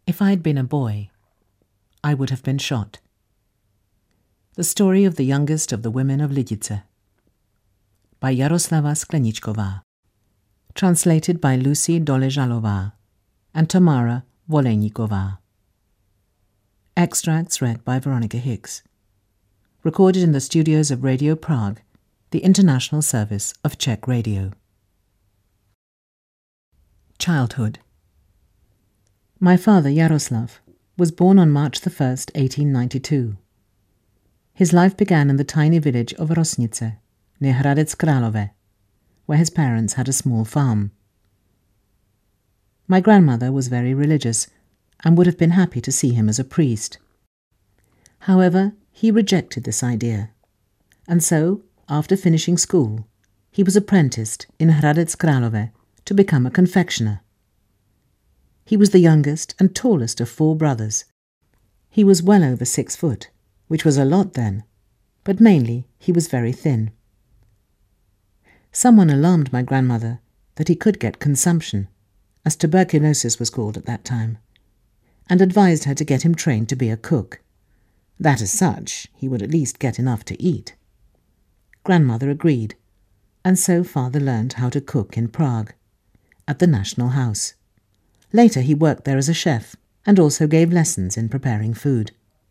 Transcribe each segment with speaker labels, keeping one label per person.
Speaker 1: If I had been a boy, I would have been shot. The story of the youngest of the women of Lidice, by Jaroslava Skleničková, translated by Lucy Doležalová and Tamara Volejníková. Extracts read by Veronica Hicks. Recorded in the studios of Radio Prague, the international service of Czech radio. Childhood. My father, Jaroslav, was born on March 1st, 1892. His life began in the tiny village of Rosnice, near Hradec Králové, where his parents had a small farm. My grandmother was very religious and would have been happy to see him as a priest. However, he rejected this idea, and so, after finishing school, he was apprenticed in Hradec Králové to become a confectioner. He was the youngest and tallest of 4 brothers. He was well over 6 foot, which was a lot then, but mainly he was very thin. Someone alarmed my grandmother that he could get consumption, as tuberculosis was called at that time, and advised her to get him trained to be a cook. That as such, he would at least get enough to eat. Grandmother agreed, and so father learned how to cook in Prague, at the National House. Later he worked there as a chef and also gave lessons in preparing food.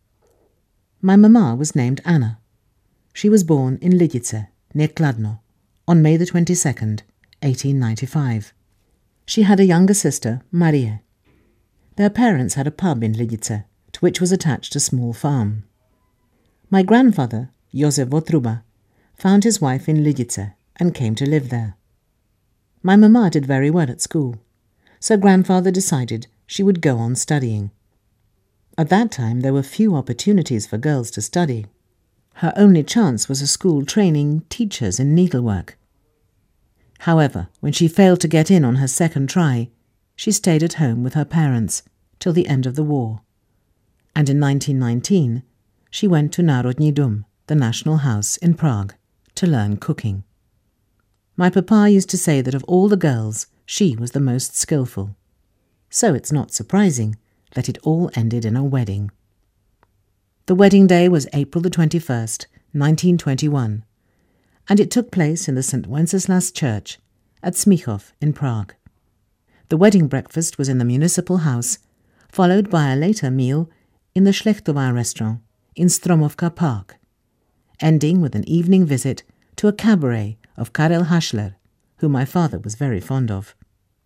Speaker 1: My mama was named Anna. She was born in Lidice, near Kladno, on May the 22nd, 1895. She had a younger sister, Marie. Their parents had a pub in Lidice, to which was attached a small farm. My grandfather, Josef Votruba, found his wife in Lidice and came to live there. My mama did very well at school, so grandfather decided she would go on studying. At that time there were few opportunities for girls to study. Her only chance was a school training teachers in needlework. However, when she failed to get in on her second try, she stayed at home with her parents till the end of the war. And in 1919, she went to Národní dům, the National House in Prague, to learn cooking. My papa used to say that of all the girls, she was the most skillful. So it's not surprising that it all ended in a wedding. The wedding day was April the 21st, 1921, and it took place in the St. Wenceslas Church at Smíchov in Prague. The wedding breakfast was in the municipal house, followed by a later meal in the Šlechtová restaurant in Stromovka Park, ending with an evening visit to a cabaret of Karel Hašler, whom my father was very fond of.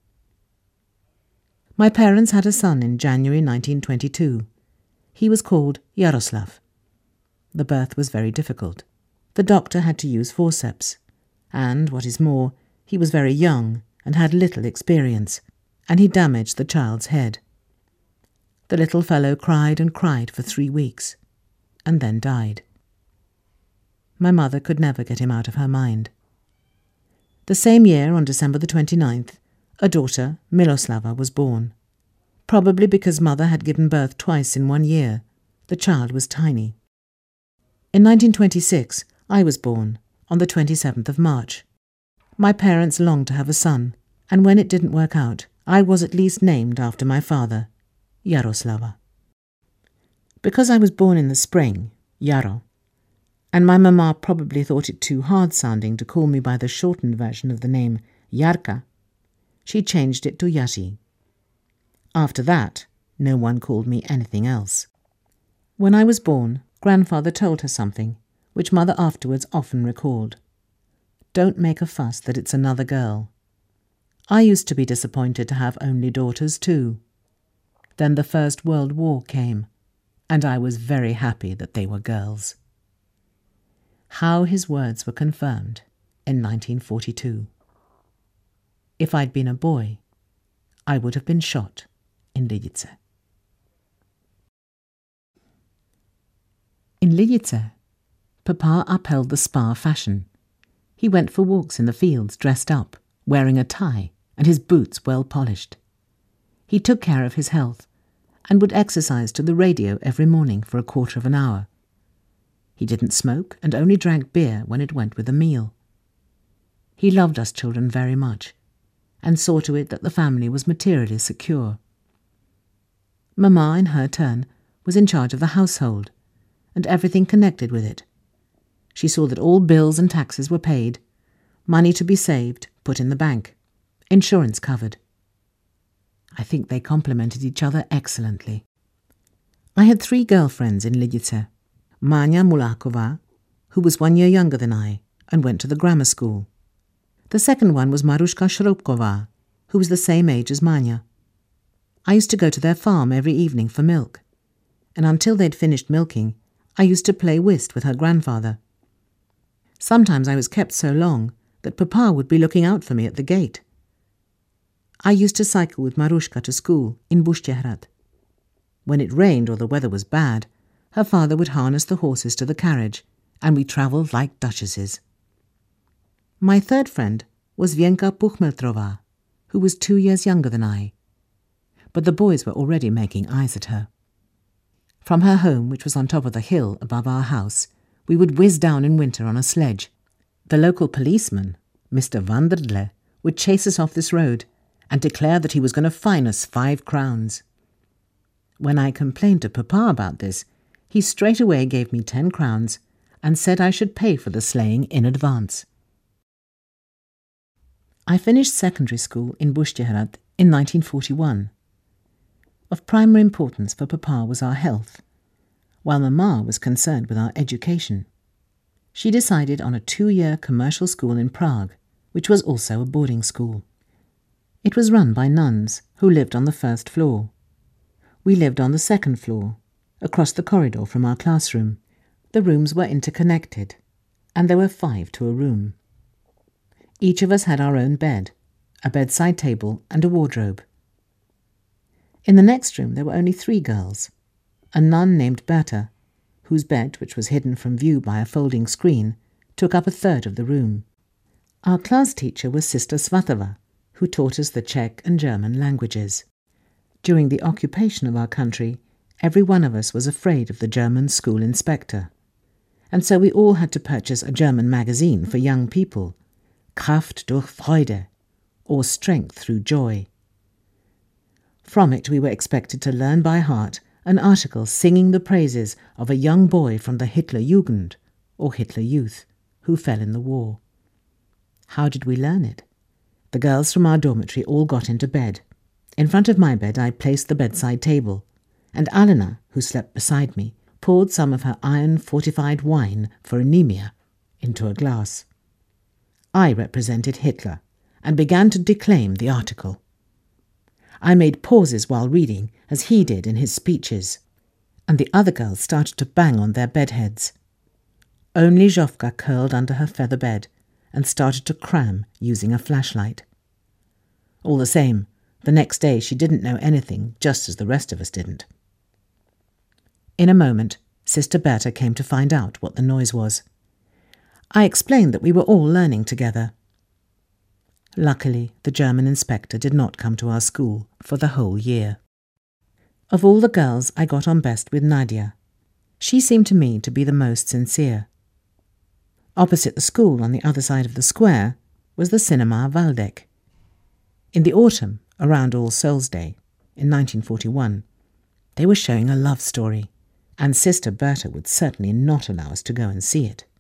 Speaker 1: My parents had a son in January 1922. He was called Jaroslav. The birth was very difficult. The doctor had to use forceps, and, what is more, he was very young and had little experience, and he damaged the child's head. The little fellow cried and cried for 3 weeks, and then died. My mother could never get him out of her mind. The same year, on December the 29th, a daughter, Miloslava, was born. Probably because mother had given birth twice in 1 year, the child was tiny. In 1926, I was born, on the 27th of March. My parents longed to have a son, and when it didn't work out, I was at least named after my father, Jaroslava. Because I was born in the spring, Jaro, and my mama probably thought it too hard-sounding to call me by the shortened version of the name Jarka, she changed it to Yashi. After that, no one called me anything else. When I was born, grandfather told her something, which mother afterwards often recalled. Don't make a fuss that it's another girl. I used to be disappointed to have only daughters too. Then the First World War came, and I was very happy that they were girls. How his words were confirmed in 1942. If I'd been a boy, I would have been shot in Lidice. In Lidice, Papa upheld the spa fashion. He went for walks in the fields dressed up, wearing a tie and his boots well polished. He took care of his health and would exercise to the radio every morning for a quarter of an hour. He didn't smoke and only drank beer when it went with a meal. He loved us children very much and saw to it that the family was materially secure. Mamma, in her turn, was in charge of the household and everything connected with it. She saw that all bills and taxes were paid, money to be saved, put in the bank, insurance covered. I think they complemented each other excellently. I had 3 girlfriends in Lidice. Manya Mulakova, who was 1 year younger than I and went to the grammar school. The second one was Marushka Shrobkova, who was the same age as Manya. I used to go to their farm every evening for milk, and until they'd finished milking, I used to play whist with her grandfather. Sometimes I was kept so long that Papa would be looking out for me at the gate. I used to cycle with Marushka to school in Bushchehrad. When it rained or the weather was bad, her father would harness the horses to the carriage, and we travelled like duchesses. My third friend was Vienka Pukhmeltrova, who was 2 years younger than I, but the boys were already making eyes at her. From her home, which was on top of the hill above our house, we would whiz down in winter on a sledge. The local policeman, Mr. Vanderdle, would chase us off this road and declare that he was going to fine us 5 crowns. When I complained to Papa about this, he straight away gave me 10 crowns and said I should pay for the sleighing in advance. I finished secondary school in Bushchehrad in 1941. Of primary importance for Papa was our health, while Mamma was concerned with our education. She decided on a 2-year commercial school in Prague, which was also a boarding school. It was run by nuns who lived on the 1st floor. We lived on the 2nd floor, across the corridor from our classroom. The rooms were interconnected, and there were 5 to a room. Each of us had our own bed, a bedside table and a wardrobe. In the next room there were only 3 girls, a nun named Berta, whose bed, which was hidden from view by a folding screen, took up a third of the room. Our class teacher was Sister Svatova, who taught us the Czech and German languages. During the occupation of our country, every one of us was afraid of the German school inspector, and so we all had to purchase a German magazine for young people, Kraft durch Freude, or Strength Through Joy. From it we were expected to learn by heart an article singing the praises of a young boy from the Hitler Jugend, or Hitler Youth, who fell in the war. How did we learn it? The girls from our dormitory all got into bed. In front of my bed I placed the bedside table, and Alena, who slept beside me, poured some of her iron-fortified wine for anemia into a glass. I represented Hitler and began to declaim the article. I made pauses while reading, as he did in his speeches, and the other girls started to bang on their bedheads. Only Zhofka curled under her feather bed and started to cram using a flashlight. All the same, the next day she didn't know anything, just as the rest of us didn't. In a moment, Sister Berta came to find out what the noise was. I explained that we were all learning together. Luckily, the German inspector did not come to our school for the whole year. Of all the girls, I got on best with Nadia. She seemed to me to be the most sincere. Opposite the school, on the other side of the square, was the cinema Waldeck. In the autumn, around All Souls' Day, in 1941, they were showing a love story, and Sister Berta would certainly not allow us to go and see it.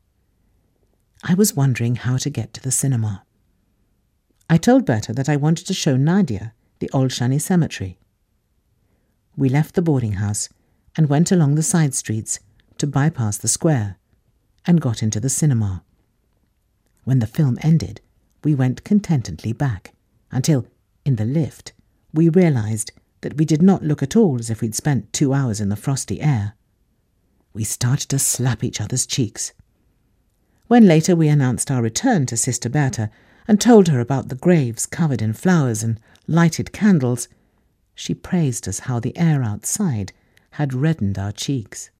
Speaker 1: I was wondering how to get to the cinema. I told Berta that I wanted to show Nadia the Olshany Cemetery. We left the boarding house and went along the side streets to bypass the square and got into the cinema. When the film ended, we went contentedly back until, in the lift, we realized that we did not look at all as if we'd spent 2 hours in the frosty air. We started to slap each other's cheeks. When later we announced our return to Sister Berta and told her about the graves covered in flowers and lighted candles, she praised us how the air outside had reddened our cheeks.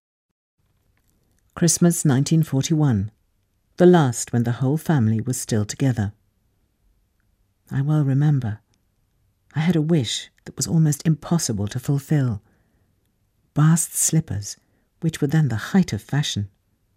Speaker 1: Christmas 1941, the last when the whole family was still together. I well remember. I had a wish that was almost impossible to fulfill. Bast slippers, which were then the height of fashion.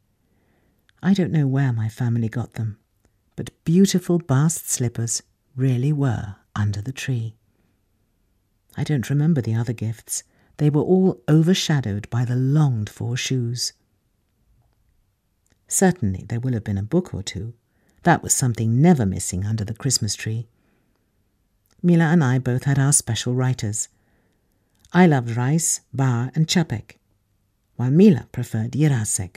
Speaker 1: I don't know where my family got them, but beautiful bast slippers really were under the tree. I don't remember the other gifts. they were all overshadowed by the longed-for shoes. Certainly there will have been a book or two. That was something never missing under the Christmas tree. Mila and I both had our special writers. I loved Rice, Bar and Čapek, while Mila preferred Jirásek.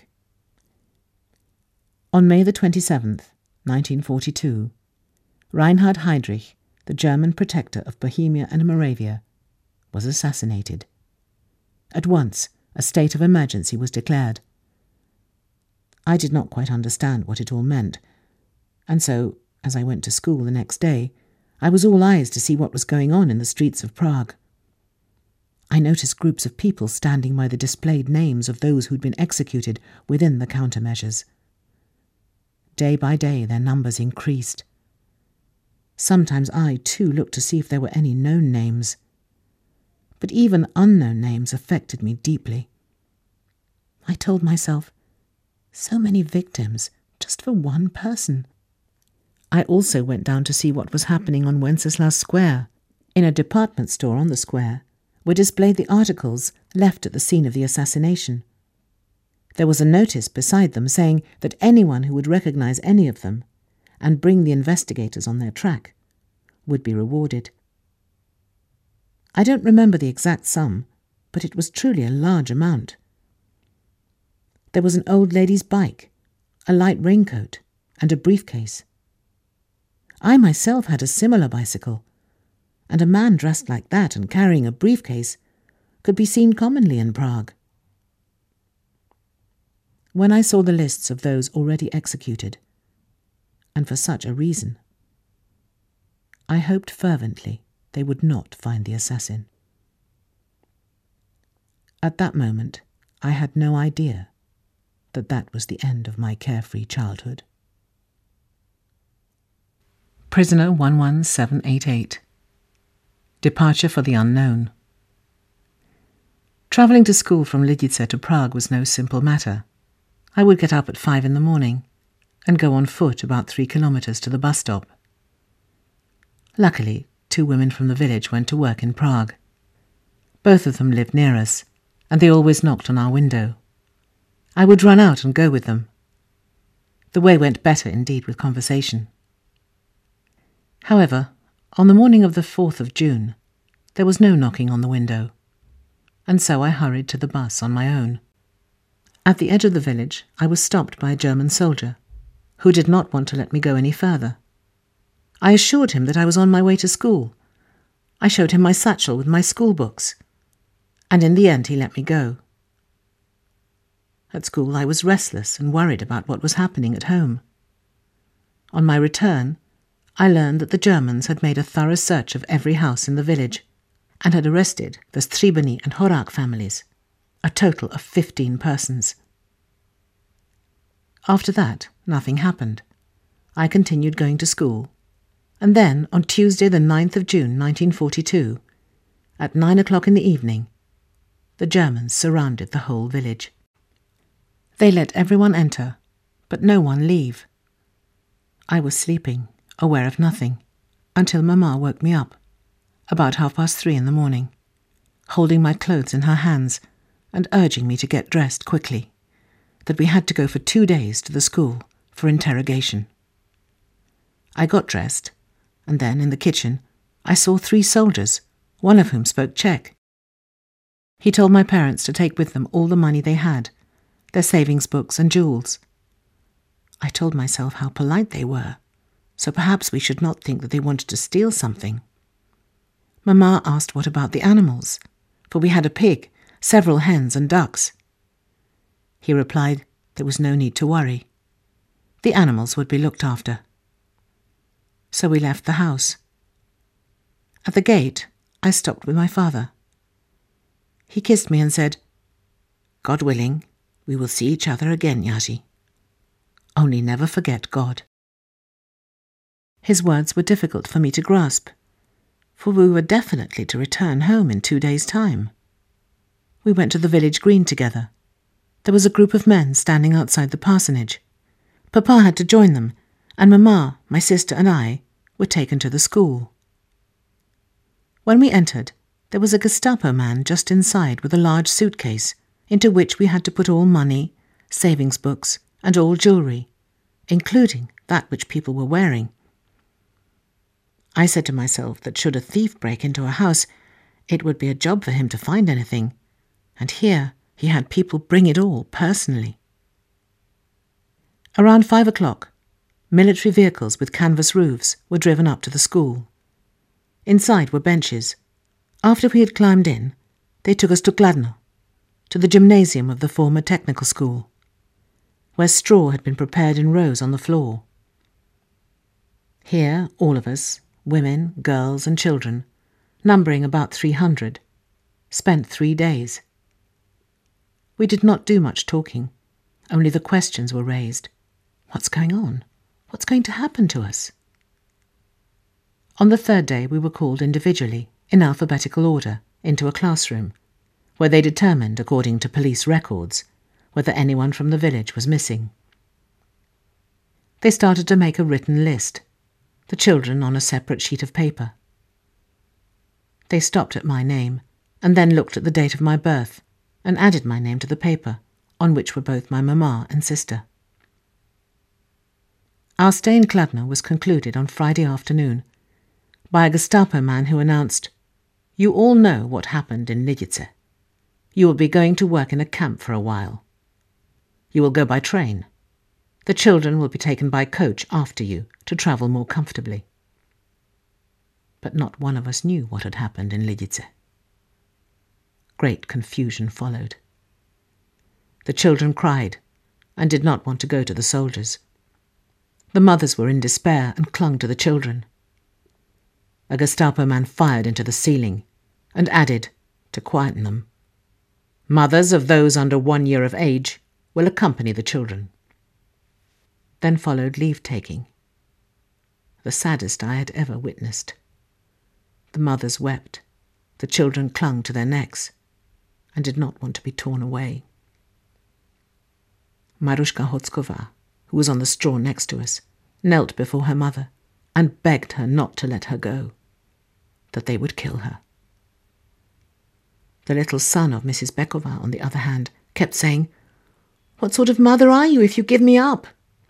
Speaker 1: On May the 27th, 1942, Reinhard Heydrich, the German protector of Bohemia and Moravia, was assassinated. At once, a state of emergency was declared. I did not quite understand what it all meant, and so, as I went to school the next day, I was all eyes to see what was going on in the streets of Prague. I noticed groups of people standing by the displayed names of those who'd been executed within the countermeasures. Day by day their numbers increased. Sometimes I, too, looked to see if there were any known names. But even unknown names affected me deeply. I told myself, so many victims, just for one person. I also went down to see what was happening on Wenceslas Square. In a department store on the square were displayed the articles left at the scene of the assassination. There was a notice beside them saying that anyone who would recognize any of them and bring the investigators on their track would be rewarded. I don't remember the exact sum, but it was truly a large amount. There was an old lady's bike, a light raincoat, and a briefcase. I myself had a similar bicycle, and a man dressed like that and carrying a briefcase could be seen commonly in Prague. When I saw the lists of those already executed, and for such a reason, I hoped fervently they would not find the assassin. At that moment, I had no idea that that was the end of my carefree childhood. Prisoner 11788. Departure for the unknown. Travelling to school from Lidice to Prague was no simple matter. I would get up at 5 in the morning and go on foot about 3 kilometres to the bus stop. Luckily, 2 women from the village went to work in Prague. Both of them lived near us, and they always knocked on our window. I would run out and go with them. The way went better indeed with conversation. However, on the morning of the 4th of June, there was no knocking on the window, and so I hurried to the bus on my own. At the edge of the village, I was stopped by a German soldier, who did not want to let me go any further. I assured him that I was on my way to school. I showed him my satchel with my school books, and in the end he let me go. At school I was restless and worried about what was happening at home. On my return, I learned that the Germans had made a thorough search of every house in the village and had arrested the Stříbrný and Horák families, a total of 15 persons. After that, nothing happened. I continued going to school, and then on Tuesday the 9th of June 1942, at 9 o'clock in the evening, the Germans surrounded the whole village. They let everyone enter, but no one leave. I was sleeping, aware of nothing, until Mama woke me up, about 3:30 in the morning, holding my clothes in her hands and urging me to get dressed quickly, that we had to go for 2 days to the school for interrogation. I got dressed, and then in the kitchen I saw 3 soldiers, one of whom spoke Czech. He told my parents to take with them all the money they had, their savings books and jewels. I told myself how polite they were, so perhaps we should not think that they wanted to steal something. Mama asked what about the animals, for we had a pig, several hens and ducks. He replied there was no need to worry. The animals would be looked after. So we left the house. At the gate, I stopped with my father. He kissed me and said, "God willing, we will see each other again, Yashi. Only never forget God." His words were difficult for me to grasp, for we were definitely to return home in 2 days' time. We went to the village green together. There was a group of men standing outside the parsonage. Papa had to join them, and Mama, my sister and I were taken to the school. When we entered, There was a Gestapo man just inside with a large suitcase, into which we had to put all money, savings books, and all jewellery, including that which people were wearing. I said to myself that should a thief break into a house, it would be a job for him to find anything, and here he had people bring it all personally. Around 5 o'clock, military vehicles with canvas roofs were driven up to the school. Inside were benches. After we had climbed in, they took us to Kladno, to the gymnasium of the former technical school, where straw had been prepared in rows on the floor. Here, all of us, women, girls and children, numbering about 300, spent 3 days. We did not do much talking, only the questions were raised. What's going on? What's going to happen to us? On the 3rd day we were called individually, in alphabetical order, into a classroom, where they determined, according to police records, whether anyone from the village was missing. They started to make a written list, the children on a separate sheet of paper. They stopped at my name, and then looked at the date of my birth, and added my name to the paper, on which were both my mamma and sister. Our stay in Kladno was concluded on Friday afternoon by a Gestapo man who announced, "You all know what happened in Lidice. You will be going to work in a camp for a while. You will go by train. The children will be taken by coach after you to travel more comfortably." But not one of us knew what had happened in Lidice. Great confusion followed. The children cried and did not want to go to the soldiers. The mothers were in despair and clung to the children. A Gestapo man fired into the ceiling and added, to quieten them, "Mothers of those under 1 year of age will accompany the children." Then followed leave-taking, the saddest I had ever witnessed. The mothers wept, the children clung to their necks and did not want to be torn away. Marushka Hotskova, who was on the straw next to us, knelt before her mother and begged her not to let her go, that they would kill her. The little son of Mrs. Bekova, on the other hand, kept saying, "What sort of mother are you if you give me up?"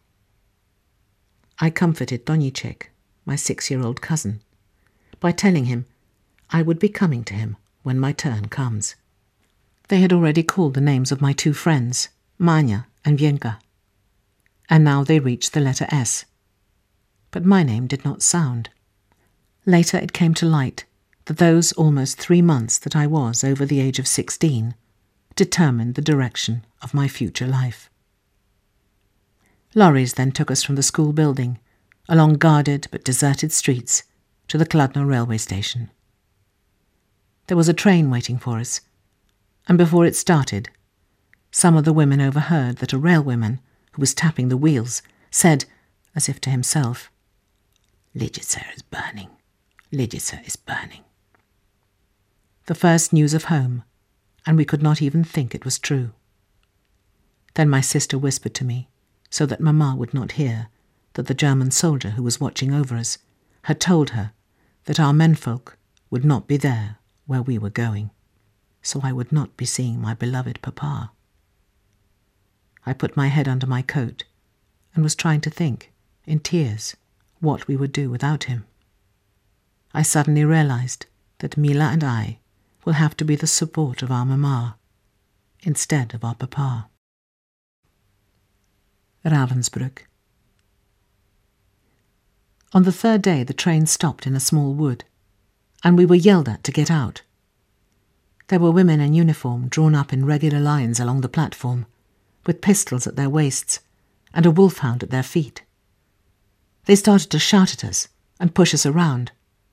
Speaker 1: I comforted Donichek, my 6-year-old cousin, by telling him I would be coming to him when my turn comes. They had already called the names of my 2 friends, Manya and Vienka, and now they reached the letter S. But my name did not sound. Later it came to light that those almost 3 months that I was over the age of 16 determined the direction of my future life. Lorries then took us from the school building, along guarded but deserted streets, to the Kladno railway station. There was a train waiting for us, and before it started, some of the women overheard that a railwayman, who was tapping the wheels, said, as if to himself, "Lidice is burning. Lidice is burning." The first news of home, and we could not even think it was true. Then my sister whispered to me, so that Mamma would not hear, that the German soldier who was watching over us had told her that our menfolk would not be there where we were going, so I would not be seeing my beloved Papa. I put my head under my coat and was trying to think, in tears, what we would do without him. I suddenly realized that Mila and I will have to be the support of our Mamma instead of our Papa. Ravensbrück. On the 3rd day the train stopped in a small wood, and we were yelled at to get out. There were women in uniform drawn up in regular lines along the platform, with pistols at their waists and a wolfhound at their feet. They started to shout at us and push us around.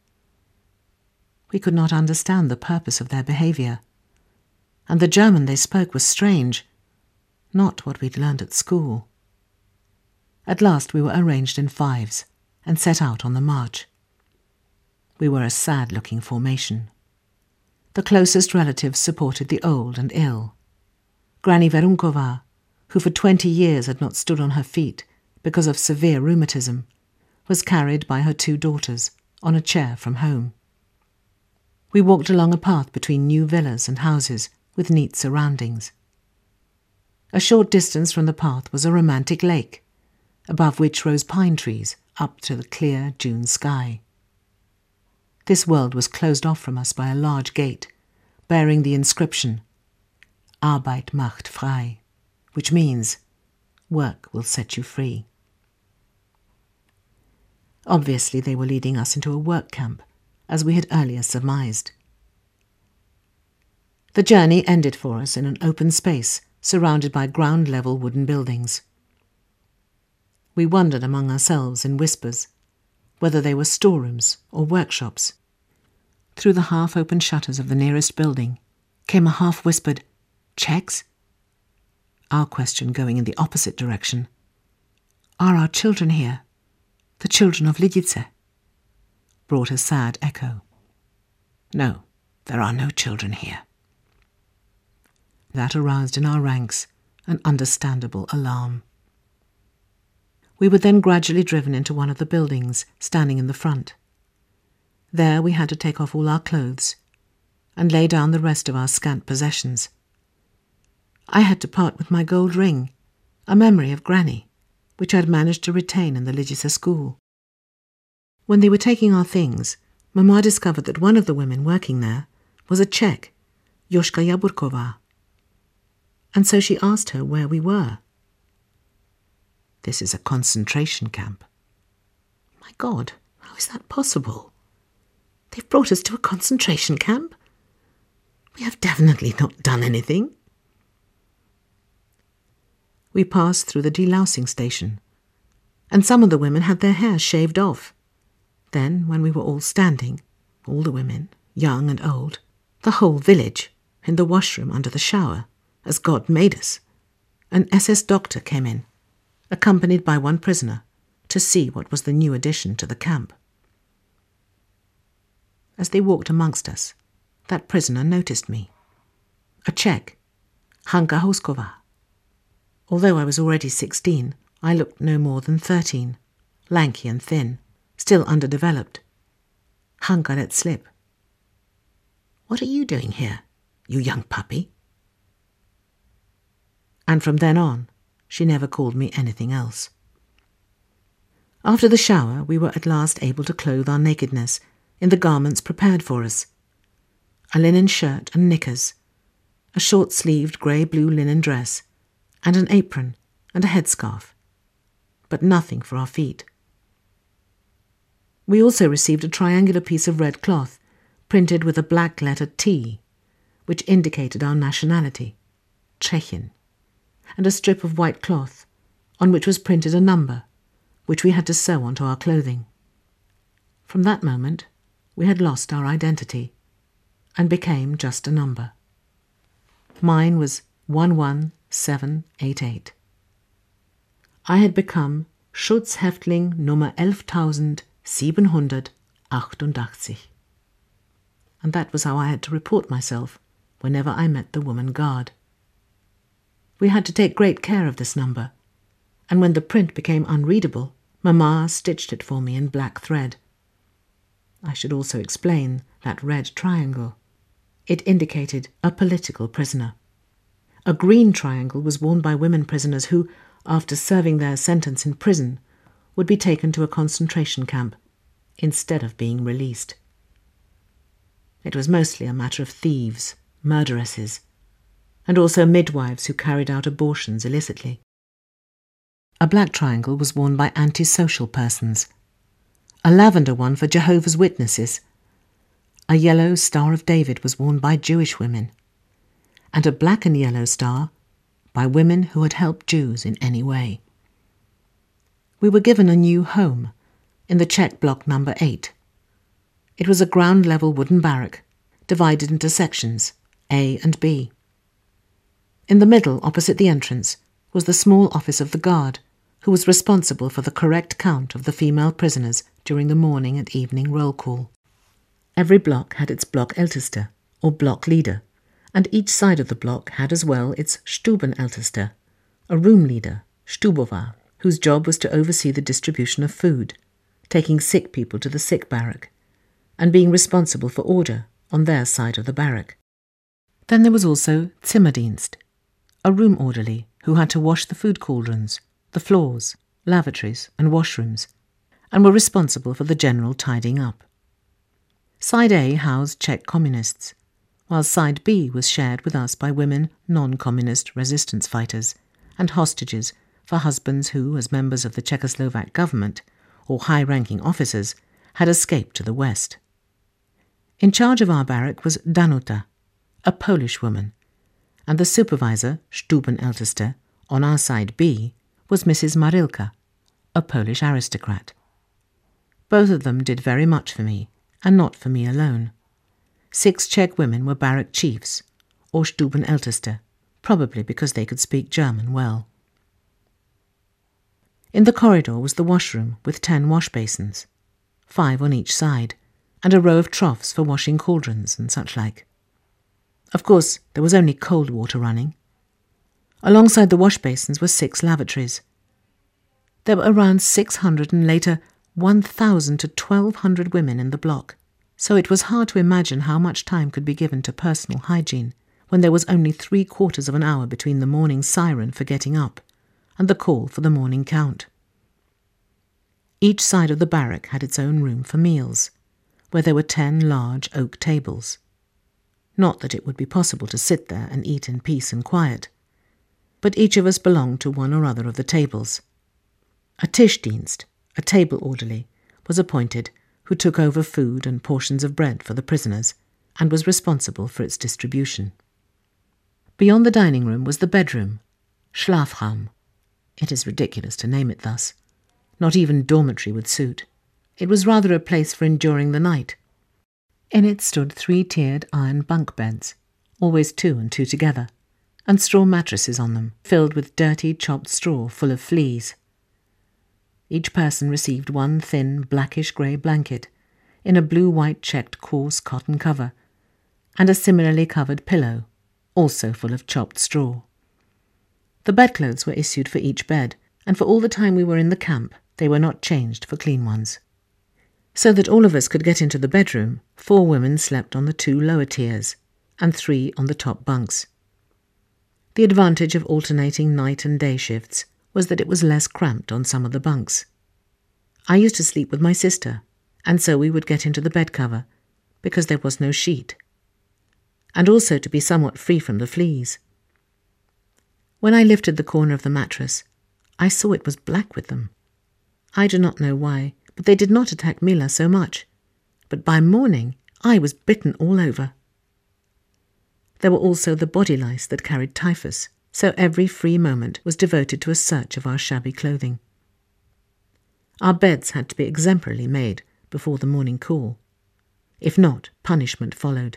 Speaker 1: We could not understand the purpose of their behaviour, and the German they spoke was strange, not what we'd learned at school. At last we were arranged in 5s and set out on the march. We were a sad-looking formation. The closest relatives supported the old and ill. Granny Verunkova, who for 20 years had not stood on her feet because of severe rheumatism, was carried by her 2 daughters on a chair from home. We walked along a path between new villas and houses with neat surroundings. A short distance from the path was a romantic lake, above which rose pine trees up to the clear June sky. This world was closed off from us by a large gate, bearing the inscription, Arbeit macht frei, which means, work will set you free. Obviously, they were leading us into a work camp, as we had earlier surmised. The journey ended for us in an open space surrounded by ground-level wooden buildings. We wondered among ourselves in whispers whether they were storerooms or workshops. Through the half-open shutters of the nearest building came a half-whispered, "Czechs?" Our question going in the opposite direction. "Are our children here? The children of Lidice?" Brought a sad echo. "No, there are no children here." That aroused in our ranks an understandable alarm. We were then gradually driven into one of the buildings standing in the front. There we had to take off all our clothes and lay down the rest of our scant possessions. I had to part with my gold ring, a memory of Granny, which I had managed to retain in the Lidice school. When they were taking our things, Mama discovered that one of the women working there was a Czech, Jožka Jaburková, and so she asked her where we were. "This is a concentration camp." My God, how is that possible? They've brought us to a concentration camp? We have definitely not done anything. We passed through the delousing station, and some of the women had their hair shaved off. Then, when we were all standing, all the women, young and old, the whole village, in the washroom under the shower, as God made us, an SS doctor came in, accompanied by one prisoner, to see what was the new addition to the camp. As they walked amongst us, that prisoner noticed me. A Czech, Hanka Hoskova. Although I was already 16, I looked no more than 13, lanky and thin, still underdeveloped. Hanka let slip. "What are you doing here, you young puppy?" And from then on, she never called me anything else. After the shower, we were at last able to clothe our nakedness in the garments prepared for us. A linen shirt and knickers, a short-sleeved grey-blue linen dress, and an apron and a headscarf, but nothing for our feet. We also received a triangular piece of red cloth printed with a black letter T, which indicated our nationality, Tschechin, and a strip of white cloth on which was printed a number, which we had to sew onto our clothing. From that moment, we had lost our identity and became just a number. Mine was 11788. I had become Schutzhäftling Nummer 11.788. And that was how I had to report myself whenever I met the woman guard. We had to take great care of this number, and when the print became unreadable, Mama stitched it for me in black thread. I should also explain that red triangle. It indicated a political prisoner. A green triangle was worn by women prisoners who, after serving their sentence in prison, would be taken to a concentration camp instead of being released. It was mostly a matter of thieves, murderesses, and also midwives who carried out abortions illicitly. A black triangle was worn by antisocial persons, a lavender one for Jehovah's Witnesses, a yellow Star of David was worn by Jewish women, and a black and yellow star by women who had helped Jews in any way. We were given a new home in the Czech block number 8. It was a ground-level wooden barrack, divided into sections, A and B. In the middle, opposite the entrance, was the small office of the guard, who was responsible for the correct count of the female prisoners during the morning and evening roll call. Every block had its Blockälteste, or block leader, and each side of the block had as well its Stubenälteste, a room leader, Stubova, whose job was to oversee the distribution of food, taking sick people to the sick barrack, and being responsible for order on their side of the barrack. Then there was also Zimmerdienst, a room orderly who had to wash the food cauldrons, the floors, lavatories and washrooms, and were responsible for the general tidying up. Side A housed Czech communists, while Side B was shared with us by women non-communist resistance fighters and hostages for husbands who, as members of the Czechoslovak government or high-ranking officers, had escaped to the west. In charge of our barrack was Danuta, a Polish woman, and the supervisor, Stubenälteste, on our side B, was Mrs. Marilka, a Polish aristocrat. Both of them did very much for me, and not for me alone. 6 Czech women were barrack chiefs, or Stubenälteste, probably because they could speak German well. In the corridor was the washroom with 10 wash basins, 5 on each side, and a row of troughs for washing cauldrons and such like. Of course, there was only cold water running. Alongside the wash basins were 6 lavatories. There were around 600 and later 1,000 to 1,200 women in the block, so it was hard to imagine how much time could be given to personal hygiene when there was only 3/4 of an hour between the morning siren for getting up and the call for the morning count. Each side of the barrack had its own room for meals, where there were 10 large oak tables. Not that it would be possible to sit there and eat in peace and quiet, but each of us belonged to one or other of the tables. A Tischdienst, a table orderly, was appointed who took over food and portions of bread for the prisoners and was responsible for its distribution. Beyond the dining room was the bedroom, Schlafraum. It is ridiculous to name it thus. Not even dormitory would suit. It was rather a place for enduring the night. In it stood 3-tiered iron bunk beds, always 2 and 2 together, and straw mattresses on them, filled with dirty chopped straw full of fleas. Each person received one thin blackish-grey blanket in a blue-white checked coarse cotton cover, and a similarly covered pillow, also full of chopped straw. The bedclothes were issued for each bed, and for all the time we were in the camp, they were not changed for clean ones. So that all of us could get into the bedroom, 4 women slept on the 2 lower tiers, and 3 on the top bunks. The advantage of alternating night and day shifts was that it was less cramped on some of the bunks. I used to sleep with my sister, and so we would get into the bed cover, because there was no sheet, and also to be somewhat free from the fleas. When I lifted the corner of the mattress, I saw it was black with them. I do not know why, but they did not attack Mila so much. But by morning, I was bitten all over. There were also the body lice that carried typhus, so every free moment was devoted to a search of our shabby clothing. Our beds had to be exemplarily made before the morning call. If not, punishment followed.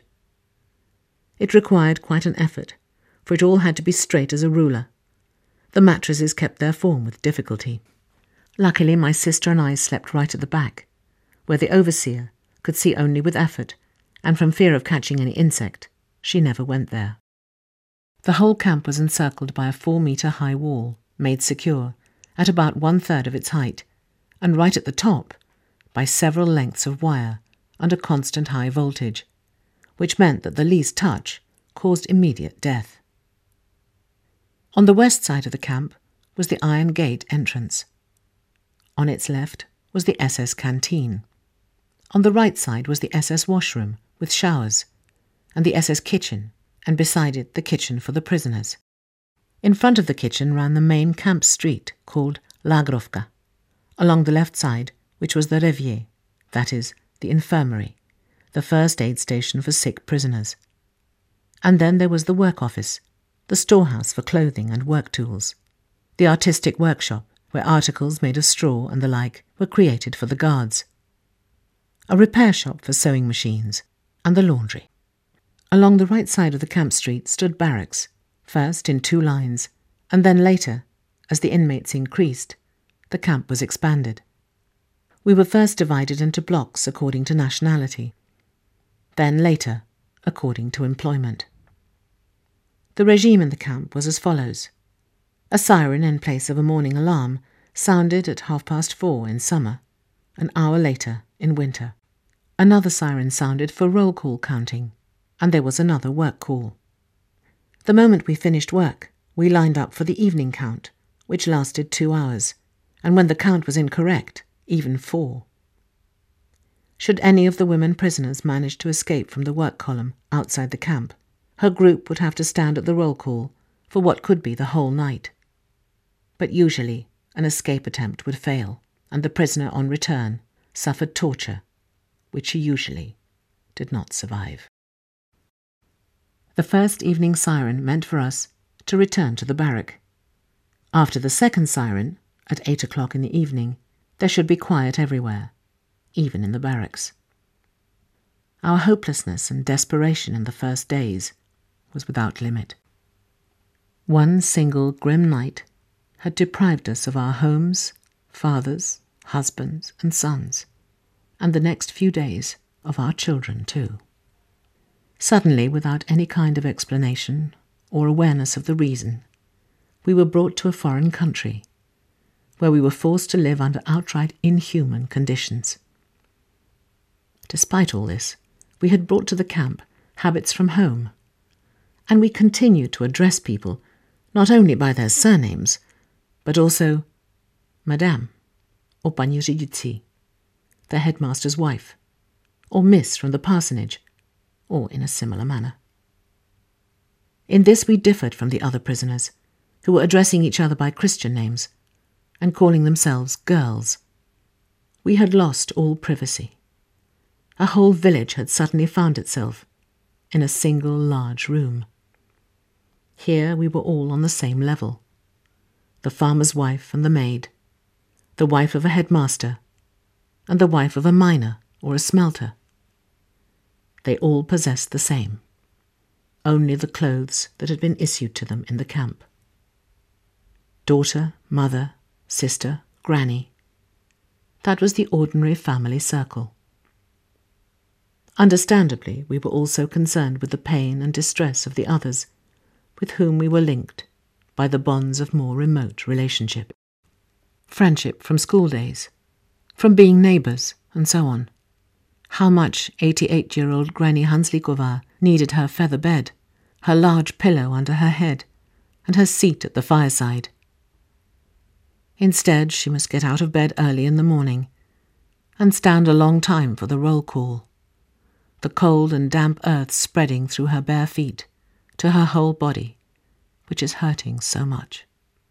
Speaker 1: It required quite an effort, for it all had to be straight as a ruler. The mattresses kept their form with difficulty. Luckily, my sister and I slept right at the back, where the overseer could see only with effort, and from fear of catching any insect, she never went there. The whole camp was encircled by a 4-metre-high wall, made secure, at about 1/3 of its height, and right at the top, by several lengths of wire, under constant high voltage, which meant that the least touch caused immediate death. On the west side of the camp was the Iron Gate entrance. On its left was the SS canteen. On the right side was the SS washroom with showers, and the SS kitchen, and beside it the kitchen for the prisoners. In front of the kitchen ran the main camp street called Lagrovka, along the left side, which was the Revier, that is, the infirmary, the first aid station for sick prisoners. And then there was the work office, the storehouse for clothing and work tools, the artistic workshop, where articles made of straw and the like were created for the guards, a repair shop for sewing machines, and the laundry. Along the right side of the camp street stood barracks, first in 2 lines, and then later, as the inmates increased, the camp was expanded. We were first divided into blocks according to nationality, then later according to employment. The regime in the camp was as follows. A siren in place of a morning alarm sounded at 4:30 in summer, an hour later in winter. Another siren sounded for roll call counting, and there was another work call. The moment we finished work, we lined up for the evening count, which lasted 2 hours, and when the count was incorrect, even 4. Should any of the women prisoners manage to escape from the work column outside the camp, her group would have to stand at the roll call for what could be the whole night. But usually an escape attempt would fail, and the prisoner on return suffered torture, which she usually did not survive. The first evening siren meant for us to return to the barrack. After the second siren, at 8 o'clock in the evening, there should be quiet everywhere, even in the barracks. Our hopelessness and desperation in the first days was without limit. One single grim night had deprived us of our homes, fathers, husbands, and sons, and the next few days of our children too. Suddenly, without any kind of explanation or awareness of the reason, we were brought to a foreign country, where we were forced to live under outright inhuman conditions. Despite all this, we had brought to the camp habits from home, and we continued to address people not only by their surnames, but also Madame, or Pani Żywicy, the headmaster's wife, or Miss from the parsonage, or in a similar manner. In this we differed from the other prisoners, who were addressing each other by Christian names and calling themselves girls. We had lost all privacy. A whole village had suddenly found itself in a single large room. Here we were all on the same level. The farmer's wife and the maid, the wife of a headmaster, and the wife of a miner or a smelter. They all possessed the same, only the clothes that had been issued to them in the camp. Daughter, mother, sister, granny. That was the ordinary family circle. Understandably, we were also concerned with the pain and distress of the others, with whom we were linked by the bonds of more remote relationship. Friendship from school days, from being neighbours, and so on. How much 88-year-old Granny Hanslikova needed her feather bed, her large pillow under her head, and her seat at the fireside. Instead, she must get out of bed early in the morning and stand a long time for the roll call, the cold and damp earth spreading through her bare feet to her whole body, which is hurting so much.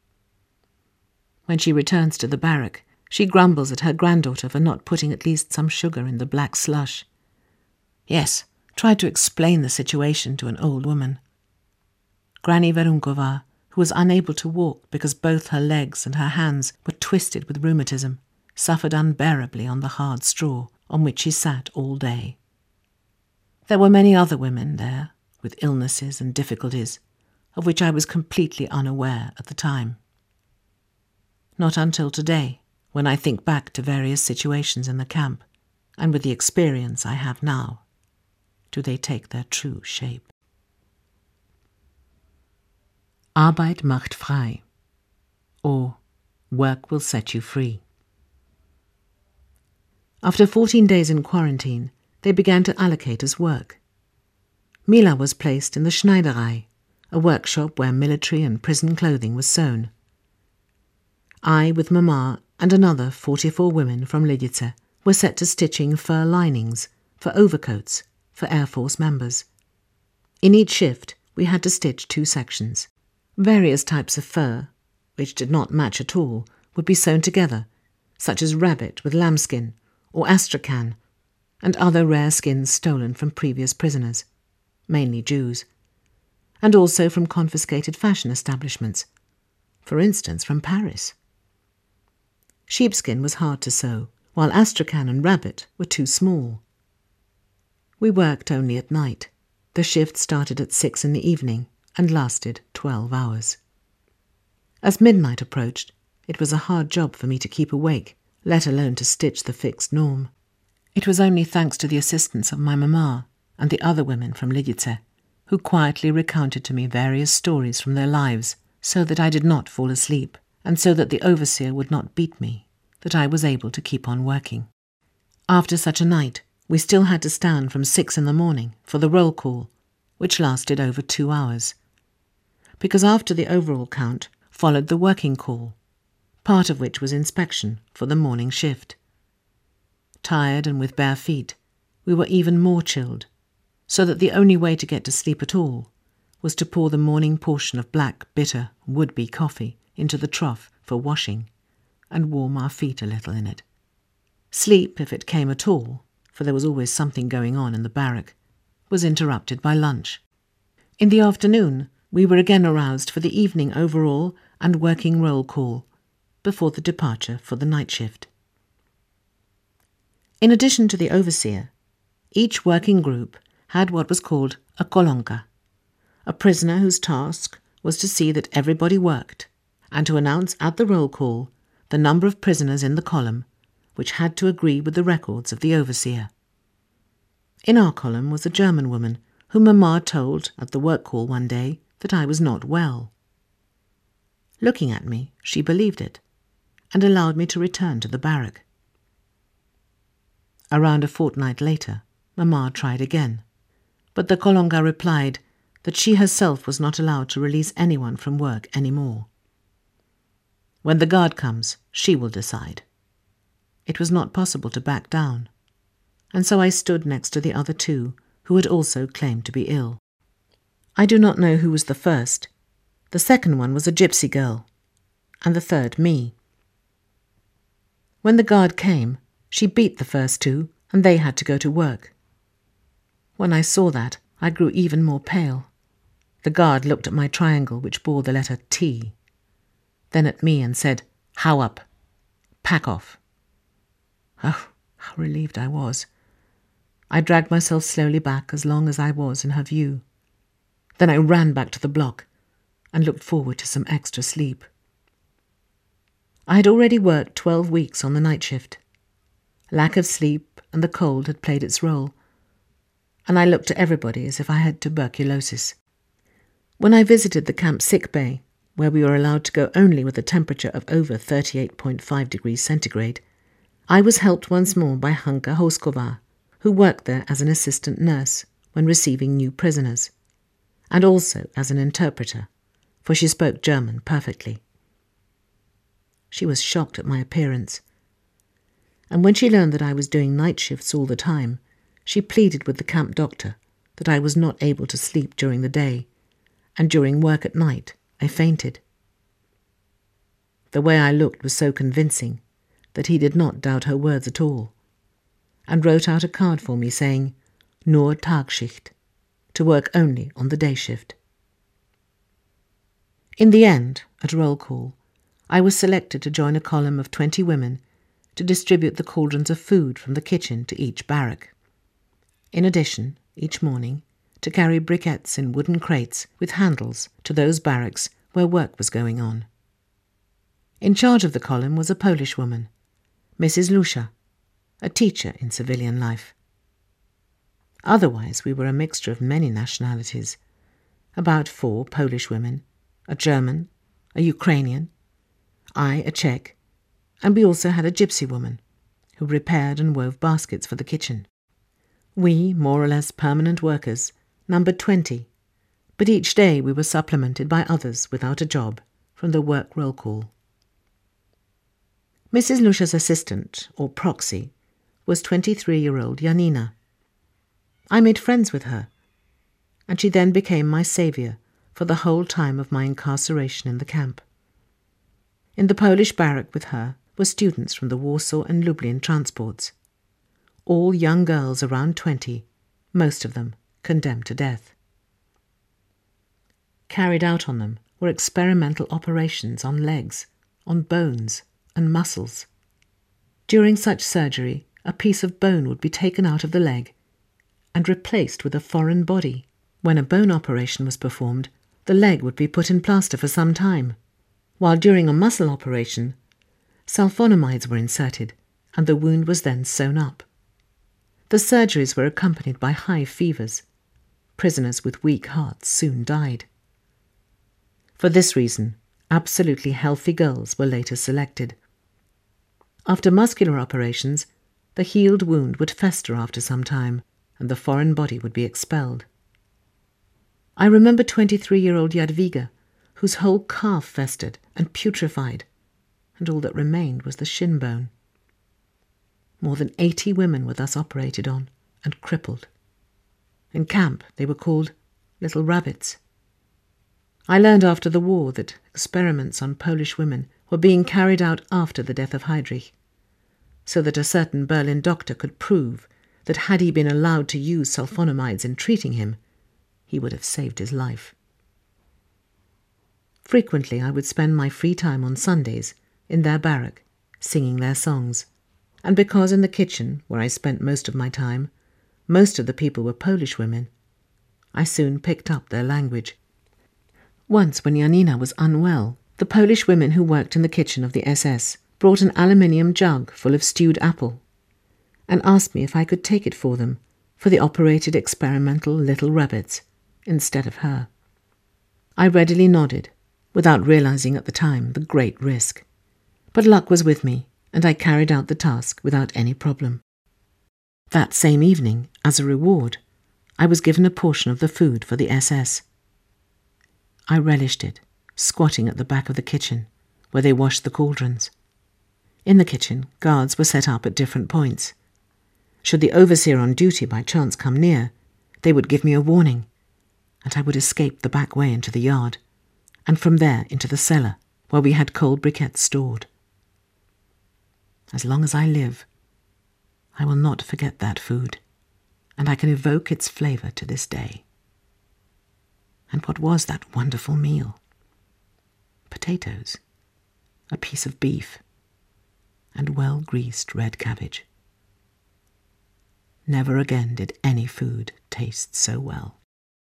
Speaker 1: When she returns to the barrack, she grumbles at her granddaughter for not putting at least some sugar in the black slush. Yes, tried to explain the situation to an old woman. Granny Verunkova, who was unable to walk because both her legs and her hands were twisted with rheumatism, suffered unbearably on the hard straw on which she sat all day. There were many other women there, with illnesses and difficulties, of which I was completely unaware at the time. Not until today, when I think back to various situations in the camp, and with the experience I have now, do they take their true shape. Arbeit macht frei, or work will set you free. After 14 days in quarantine, they began to allocate us work. Mila was placed in the Schneiderei, a workshop where military and prison clothing was sewn. I, with Mama and another 44 women from Lidice, were set to stitching fur linings for overcoats for Air Force members. In each shift, we had to stitch 2 sections. Various types of fur, which did not match at all, would be sewn together, such as rabbit with lambskin or astrakhan, and other rare skins stolen from previous prisoners, mainly Jews, and also from confiscated fashion establishments, for instance from Paris. Sheepskin was hard to sew, while astrakhan and rabbit were too small. We worked only at night. The shift started at 6 in the evening and lasted 12 hours. As midnight approached, it was a hard job for me to keep awake, let alone to stitch the fixed norm. It was only thanks to the assistance of my mama and the other women from Lidice, who quietly recounted to me various stories from their lives, so that I did not fall asleep, and so that the overseer would not beat me, that I was able to keep on working. After such a night, we still had to stand from 6 in the morning for the roll call, which lasted over 2 hours. Because after the overall count followed the working call, part of which was inspection for the morning shift. Tired and with bare feet, we were even more chilled, so that the only way to get to sleep at all was to pour the morning portion of black, bitter, would-be coffee into the trough for washing and warm our feet a little in it. Sleep, if it came at all, for there was always something going on in the barrack, was interrupted by lunch. In the afternoon, we were again aroused for the evening overall and working roll call before the departure for the night shift. In addition to the overseer, each working group had what was called a kolonka, a prisoner whose task was to see that everybody worked and to announce at the roll call the number of prisoners in the column, which had to agree with the records of the overseer. In our column was a German woman whom Mamma told at the work call one day that I was not well. Looking at me, she believed it and allowed me to return to the barrack. Around a fortnight later, Mamma tried again, but the kolonka replied that she herself was not allowed to release anyone from work any more. When the guard comes, she will decide. It was not possible to back down, and so I stood next to the other two who had also claimed to be ill. I do not know who was the first. The second one was a gypsy girl, and the third me. When the guard came, she beat the first two, and they had to go to work. When I saw that, I grew even more pale. The guard looked at my triangle, which bore the letter T, then at me and said, "How up? Pack off." Oh, how relieved I was. I dragged myself slowly back as long as I was in her view. Then I ran back to the block and looked forward to some extra sleep. I had already worked 12 weeks on the night shift. Lack of sleep and the cold had played its role, and I looked to everybody as if I had tuberculosis. When I visited the camp sick bay, where we were allowed to go only with a temperature of over 38.5 degrees centigrade, I was helped once more by Hanka Hoskova, who worked there as an assistant nurse when receiving new prisoners, and also as an interpreter, for she spoke German perfectly. She was shocked at my appearance, and when she learned that I was doing night shifts all the time, she pleaded with the camp doctor that I was not able to sleep during the day, and during work at night I fainted. The way I looked was so convincing that he did not doubt her words at all, and wrote out a card for me saying, "Nur Tagschicht," to work only on the day shift. In the end, at roll call, I was selected to join a column of 20 women to distribute the cauldrons of food from the kitchen to each barrack. In addition, each morning, to carry briquettes in wooden crates with handles to those barracks where work was going on. In charge of the column was a Polish woman, Mrs. Lusha, a teacher in civilian life. Otherwise, we were a mixture of many nationalities, about 4 Polish women, a German, a Ukrainian, I a Czech, and we also had a gypsy woman who repaired and wove baskets for the kitchen. We, more or less permanent workers, numbered 20, but each day we were supplemented by others without a job from the work roll call. Mrs. Lusha's assistant, or proxy, was 23-year-old Janina. I made friends with her, and she then became my saviour for the whole time of my incarceration in the camp. In the Polish barrack with her were students from the Warsaw and Lublin transports, all young girls around 20, most of them condemned to death. Carried out on them were experimental operations on legs, on bones and muscles. During such surgery, a piece of bone would be taken out of the leg and replaced with a foreign body. When a bone operation was performed, the leg would be put in plaster for some time, while during a muscle operation, sulfonamides were inserted and the wound was then sewn up. The surgeries were accompanied by high fevers. Prisoners with weak hearts soon died. For this reason, absolutely healthy girls were later selected. After muscular operations, the healed wound would fester after some time, and the foreign body would be expelled. I remember 23-year-old Jadwiga, whose whole calf festered and putrefied, and all that remained was the shin bone. More than 80 women were thus operated on and crippled. In camp they were called little rabbits. I learned after the war that experiments on Polish women were being carried out after the death of Heydrich, so that a certain Berlin doctor could prove that had he been allowed to use sulfonamides in treating him, he would have saved his life. Frequently I would spend my free time on Sundays in their barrack, singing their songs, and because in the kitchen, where I spent most of my time, most of the people were Polish women, I soon picked up their language. Once when Janina was unwell, the Polish women who worked in the kitchen of the SS brought an aluminium jug full of stewed apple and asked me if I could take it for them for the operated experimental little rabbits instead of her. I readily nodded, without realizing at the time the great risk. But luck was with me, and I carried out the task without any problem. That same evening, as a reward, I was given a portion of the food for the SS. I relished it, squatting at the back of the kitchen, where they washed the cauldrons. In the kitchen, guards were set up at different points. Should the overseer on duty by chance come near, they would give me a warning, and I would escape the back way into the yard, and from there into the cellar, where we had cold briquettes stored. As long as I live, I will not forget that food, and I can evoke its flavour to this day. And what was that wonderful meal? Potatoes, a piece of beef, and well-greased red cabbage. Never again did any food taste so well.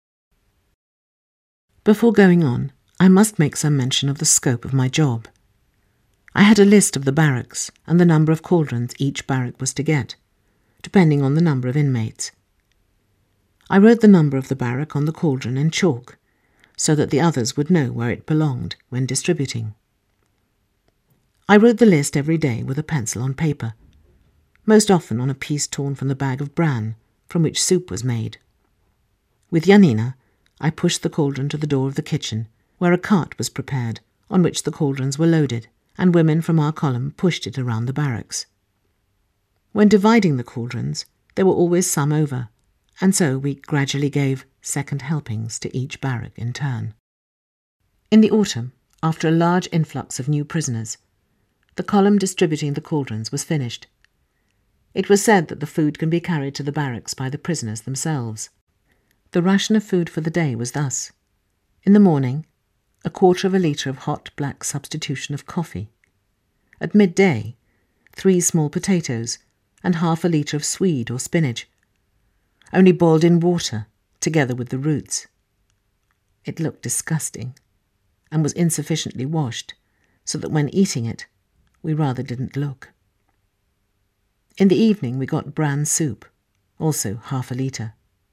Speaker 1: Before going on, I must make some mention of the scope of my job. I had a list of the barracks and the number of cauldrons each barrack was to get, depending on the number of inmates. I wrote the number of the barrack on the cauldron in chalk, so that the others would know where it belonged when distributing. I wrote the list every day with a pencil on paper, most often on a piece torn from the bag of bran from which soup was made. With Janina, I pushed the cauldron to the door of the kitchen, where a cart was prepared, on which the cauldrons were loaded, and women from our column pushed it around the barracks. When dividing the cauldrons, there were always some over, and so we gradually gave second helpings to each barrack in turn. In the autumn, after a large influx of new prisoners, the column distributing the cauldrons was finished. It was said that the food can be carried to the barracks by the prisoners themselves. The ration of food for the day was thus: in the morning, 1/4 litre of hot black substitution of coffee. At midday, 3 small potatoes and 1/2 litre of swede or spinach, only boiled in water together with the roots. It looked disgusting and was insufficiently washed, so that when eating it, we rather didn't look. In the evening we got bran soup, also 1/2 litre.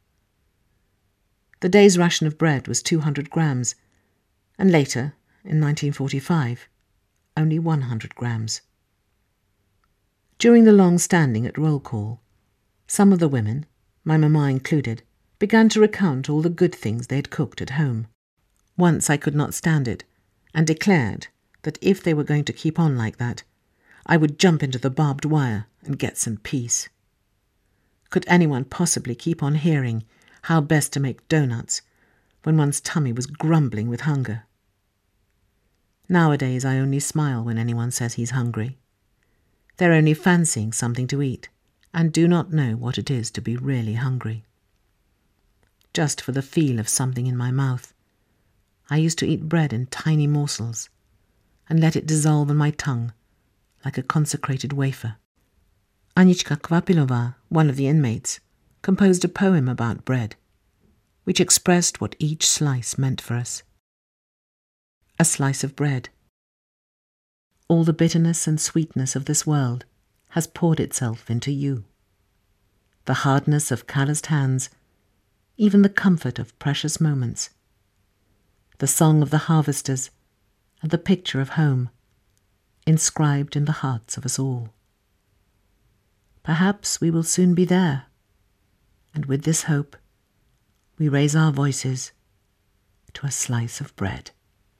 Speaker 1: The day's ration of bread was 200 grams, and later, in 1945, only 100 grams. During the long standing at roll call, some of the women, my mamma included, began to recount all the good things they had cooked at home. Once I could not stand it, and declared that if they were going to keep on like that, I would jump into the barbed wire and get some peace. Could anyone possibly keep on hearing how best to make doughnuts when one's tummy was grumbling with hunger? Nowadays I only smile when anyone says he's hungry. They're only fancying something to eat and do not know what it is to be really hungry. Just for the feel of something in my mouth, I used to eat bread in tiny morsels and let it dissolve on my tongue like a consecrated wafer. Aniczka Kvapilova, one of the inmates, composed a poem about bread, which expressed what each slice meant for us. A slice of bread. All the bitterness and sweetness of this world has poured itself into you. The hardness of calloused hands, even the comfort of precious moments. The song of the harvesters and the picture of home, inscribed in the hearts of us all. Perhaps we will soon be there. And with this hope, we raise our voices to a slice of bread.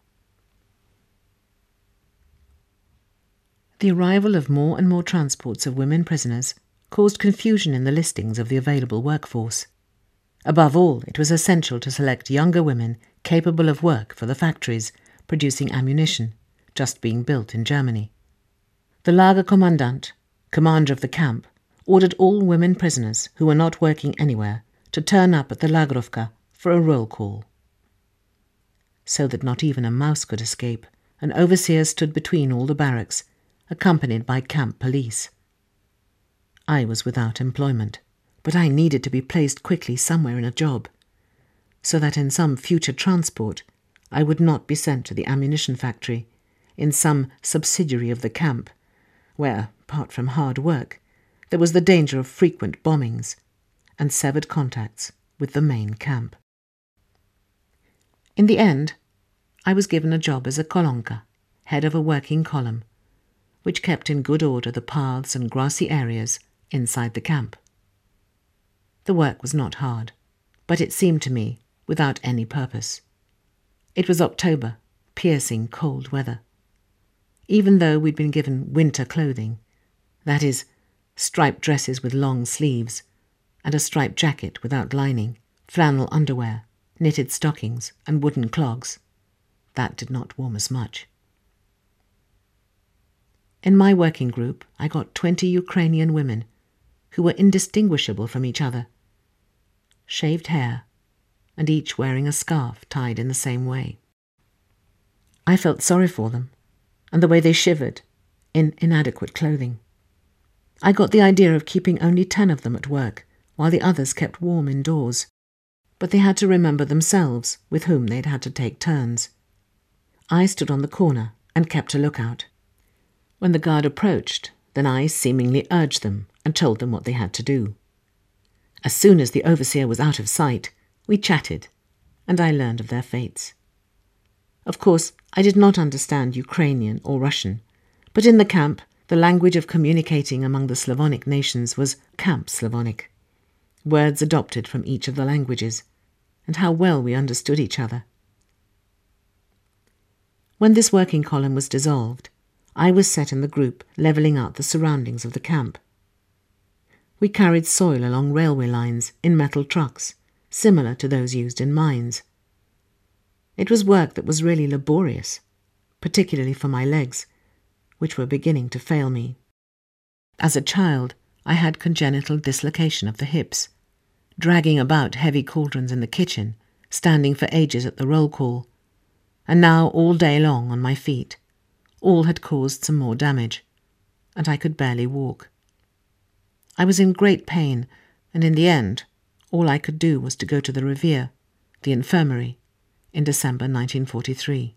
Speaker 1: The arrival of more and more transports of women prisoners caused confusion in the listings of the available workforce. Above all, it was essential to select younger women capable of work for the factories producing ammunition just being built in Germany. The Lagerkommandant, commander of the camp, ordered all women prisoners who were not working anywhere to turn up at the Lagerovka for a roll call. So that not even a mouse could escape, an overseer stood between all the barracks, accompanied by camp police. I was without employment, but I needed to be placed quickly somewhere in a job, so that in some future transport I would not be sent to the ammunition factory in some subsidiary of the camp, where, apart from hard work, there was the danger of frequent bombings and severed contacts with the main camp. In the end, I was given a job as a kolonka, head of a working column, which kept in good order the paths and grassy areas inside the camp. The work was not hard, but it seemed to me without any purpose. It was October, piercing cold weather. Even though we'd been given winter clothing, that is, striped dresses with long sleeves, and a striped jacket without lining, flannel underwear, knitted stockings, and wooden clogs, that did not warm us much. In my working group, I got 20 Ukrainian women who were indistinguishable from each other, shaved hair, and each wearing a scarf tied in the same way. I felt sorry for them, and the way they shivered in inadequate clothing. I got the idea of keeping only 10 of them at work, while the others kept warm indoors, but they had to remember themselves with whom they'd had to take turns. I stood on the corner and kept a lookout. When the guard approached, then I seemingly urged them and told them what they had to do. As soon as the overseer was out of sight, we chatted, and I learned of their fates. Of course, I did not understand Ukrainian or Russian, but in the camp, the language of communicating among the Slavonic nations was Camp Slavonic, words adopted from each of the languages, and how well we understood each other. When this working column was dissolved, I was set in the group levelling out the surroundings of the camp. We carried soil along railway lines in metal trucks, similar to those used in mines. It was work that was really laborious, particularly for my legs, which were beginning to fail me. As a child, I had congenital dislocation of the hips, dragging about heavy cauldrons in the kitchen, standing for ages at the roll call, and now all day long on my feet. All had caused some more damage, and I could barely walk. I was in great pain, and in the end, all I could do was to go to the Revier, the infirmary, in December 1943.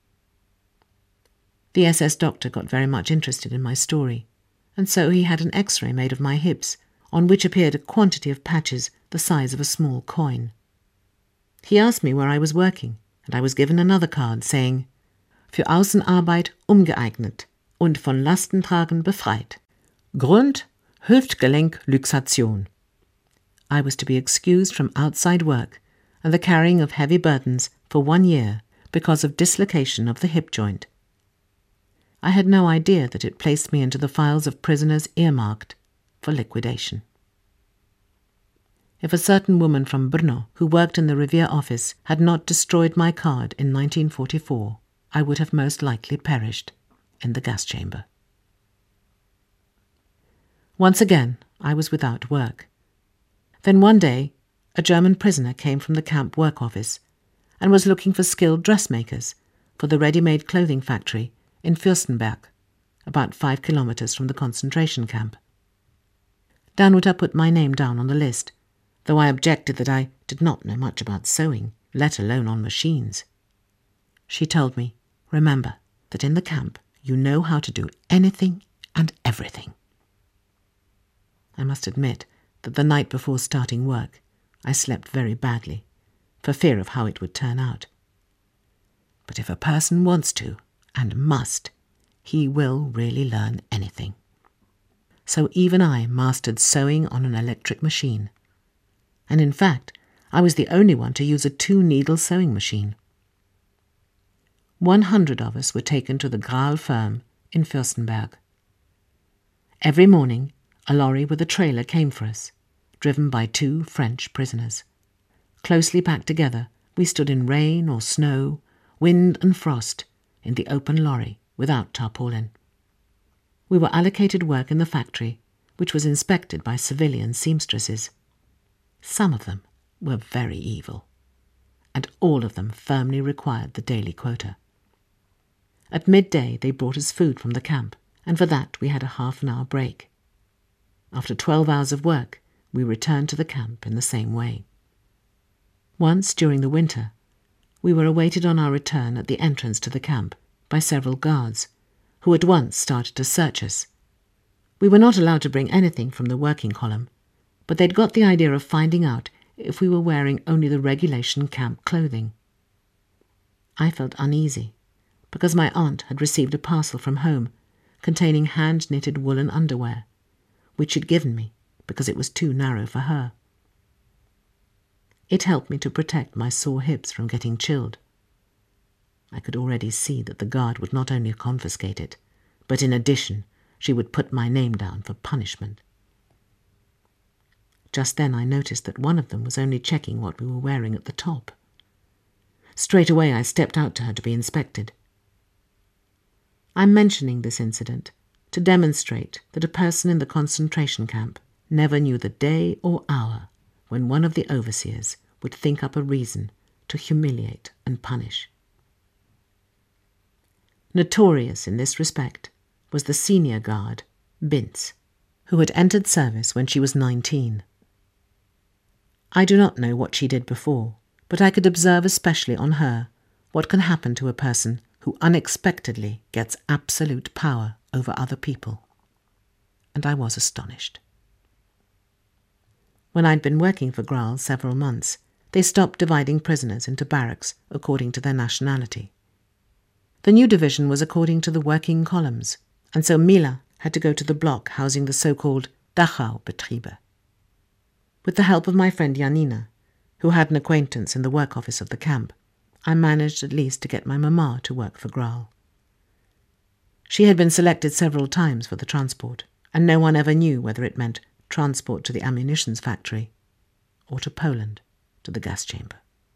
Speaker 1: The SS doctor got very much interested in my story, and so he had an X-ray made of my hips, on which appeared a quantity of patches the size of a small coin. He asked me where I was working, and I was given another card saying, "Für Außenarbeit ungeeignet und von Lastentragen befreit. Grund: Hüftgelenkluxation." I was to be excused from outside work and the carrying of heavy burdens for 1 year because of dislocation of the hip joint. I had no idea that it placed me into the files of prisoners earmarked for liquidation. If a certain woman from Brno who worked in the Revier office had not destroyed my card in 1944, I would have most likely perished in the gas chamber. Once again, I was without work. Then one day, a German prisoner came from the camp work office and was looking for skilled dressmakers for the ready-made clothing factory in Fürstenberg, about 5 kilometers from the concentration camp. Danuta put my name down on the list, though I objected that I did not know much about sewing, let alone on machines. She told me, "Remember that in the camp you know how to do anything and everything." I must admit that the night before starting work, I slept very badly, for fear of how it would turn out. But if a person wants to, and must, he will really learn anything. so even I mastered sewing on an electric machine. And in fact, I was the only one to use a 2-needle sewing machine. 100 of us were taken to the Graal firm in Fürstenberg. Every morning, a lorry with a trailer came for us, driven by 2 French prisoners. Closely packed together, we stood in rain or snow, wind and frost, in the open lorry without tarpaulin. We were allocated work in the factory, which was inspected by civilian seamstresses. Some of them were very evil, and all of them firmly required the daily quota. At midday they brought us food from the camp, and for that we had a half-an-hour break. After 12 hours of work, we returned to the camp in the same way. Once, during the winter, we were awaited on our return at the entrance to the camp by several guards, who at once started to search us. We were not allowed to bring anything from the working column, but they'd got the idea of finding out if we were wearing only the regulation camp clothing. I felt uneasy, because my aunt had received a parcel from home containing hand-knitted woolen underwear, which she'd given me because it was too narrow for her. It helped me to protect my sore hips from getting chilled. I could already see that the guard would not only confiscate it, but in addition, she would put my name down for punishment. Just then I noticed that one of them was only checking what we were wearing at the top. Straight away I stepped out to her to be inspected. I'm mentioning this incident to demonstrate that a person in the concentration camp never knew the day or hour when one of the overseers would think up a reason to humiliate and punish. Notorious in this respect was the senior guard, Binz, who had entered service when she was 19. I do not know what she did before, but I could observe especially on her what can happen to a person who unexpectedly gets absolute power over other people. And I was astonished. When I'd been working for Graal several months, they stopped dividing prisoners into barracks according to their nationality. The new division was according to the working columns, and so Mila had to go to the block housing the so-called Dachau-Betriebe. With the help of my friend Janina, who had an acquaintance in the work office of the camp, I managed at least to get my mama to work for Graal. She had been selected several times for the transport, and no one ever knew whether it meant transport to the ammunitions factory or to Poland, to the gas chamber.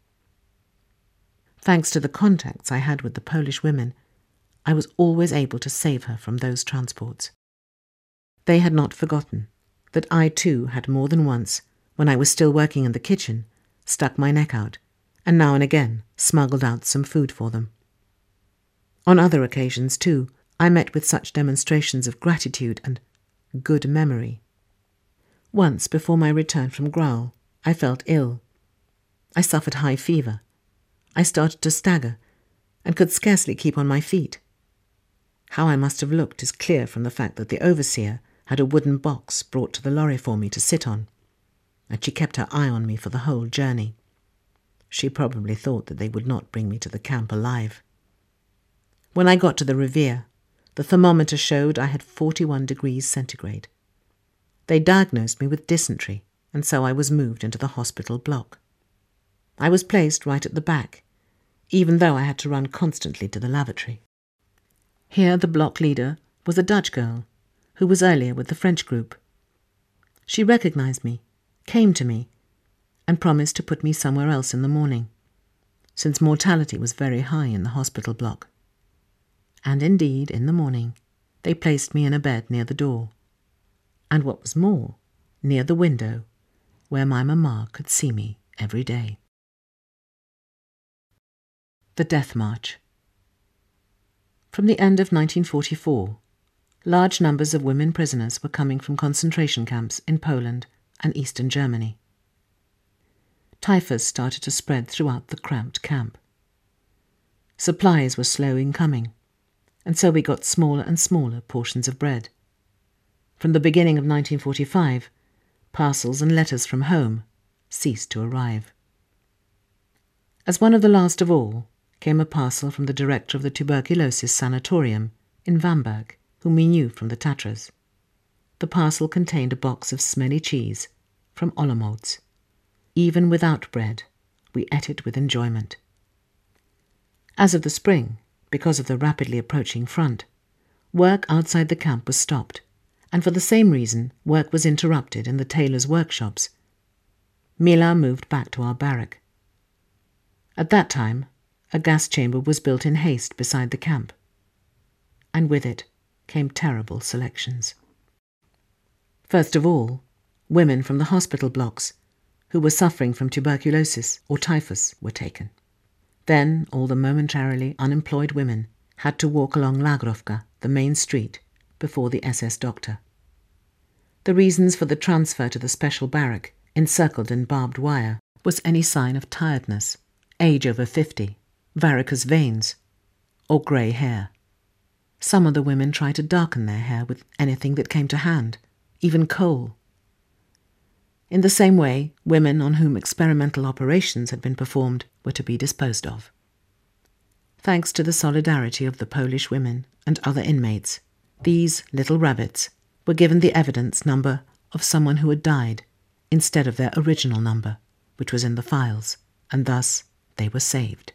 Speaker 1: Thanks to the contacts I had with the Polish women, I was always able to save her from those transports. They had not forgotten that I too had more than once, when I was still working in the kitchen, stuck my neck out, and now and again smuggled out some food for them. On other occasions, too, I met with such demonstrations of gratitude and good memory. Once, before my return from Graal, I felt ill. I suffered high fever. I started to stagger, and could scarcely keep on my feet. How I must have looked is clear from the fact that the overseer had a wooden box brought to the lorry for me to sit on, and she kept her eye on me for the whole journey. She probably thought that they would not bring me to the camp alive. When I got to the Revier, the thermometer showed I had 41 degrees centigrade. They diagnosed me with dysentery, and so I was moved into the hospital block. I was placed right at the back, even though I had to run constantly to the lavatory. Here the block leader was a Dutch girl, who was earlier with the French group. She recognized me, came to me, and promised to put me somewhere else in the morning, since mortality was very high in the hospital block. And indeed, in the morning, they placed me in a bed near the door, and what was more, near the window, where my mamma could see me every day. The Death March. From the end of 1944, large numbers of women prisoners were coming from concentration camps in Poland and eastern Germany. Typhus started to spread throughout the cramped camp. Supplies were slow in coming, and so we got smaller and smaller portions of bread. From the beginning of 1945, parcels and letters from home ceased to arrive. As one of the last of all came a parcel from the director of the tuberculosis sanatorium in Vamberg, whom we knew from the Tatras. the parcel contained a box of smelly cheese from Olomouc. Even without bread, we ate it with enjoyment. As of the spring, because of the rapidly approaching front, work outside the camp was stopped, and for the same reason work was interrupted in the tailors' workshops. Mila moved back to our barrack. At that time, a gas chamber was built in haste beside the camp, and with it came terrible selections. First of all, women from the hospital blocks who were suffering from tuberculosis or typhus were taken. Then all the momentarily unemployed women had to walk along Lagrovka, the main street, before the SS doctor. The reasons for the transfer to the special barrack, encircled in barbed wire, was any sign of tiredness, age over 50, varicose veins, or grey hair. Some of the women tried to darken their hair with anything that came to hand, even coal. In the same way, women on whom experimental operations had been performed were to be disposed of. Thanks to the solidarity of the Polish women and other inmates, these little rabbits were given the evidence number of someone who had died instead of their original number, which was in the files, and thus they were saved.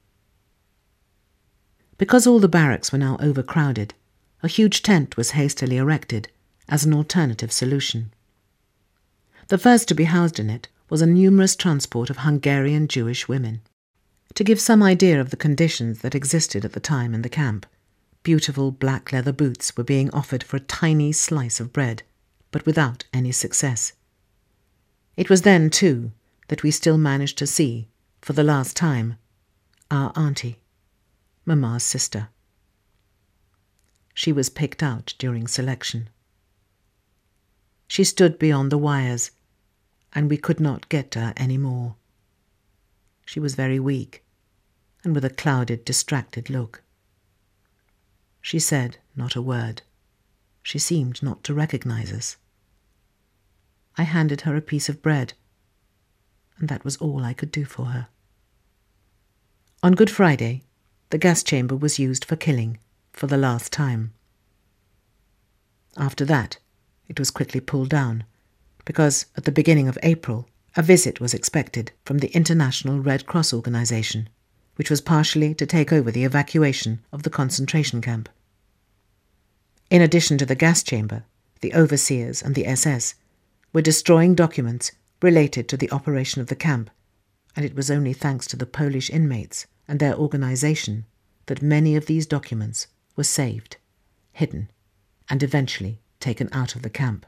Speaker 1: Because all the barracks were now overcrowded, a huge tent was hastily erected as an alternative solution. The first to be housed in it was a numerous transport of Hungarian Jewish women. To give some idea of the conditions that existed at the time in the camp, beautiful black leather boots were being offered for a tiny slice of bread, but without any success. It was then, too, that we still managed to see, for the last time, our auntie, Mamma's sister. She was picked out during selection. She stood beyond the wires, and we could not get to her any more. She was very weak, and with a clouded, distracted look. She said not a word. She seemed not to recognize us. I handed her a piece of bread, and that was all I could do for her. On Good Friday, the gas chamber was used for killing, for the last time. After that, it was quickly pulled down, because at the beginning of April, a visit was expected from the International Red Cross Organization, which was partially to take over the evacuation of the concentration camp. In addition to the gas chamber, the overseers and the SS were destroying documents related to the operation of the camp, and it was only thanks to the Polish inmates and their organization that many of these documents were saved, hidden, and eventually taken out of the camp.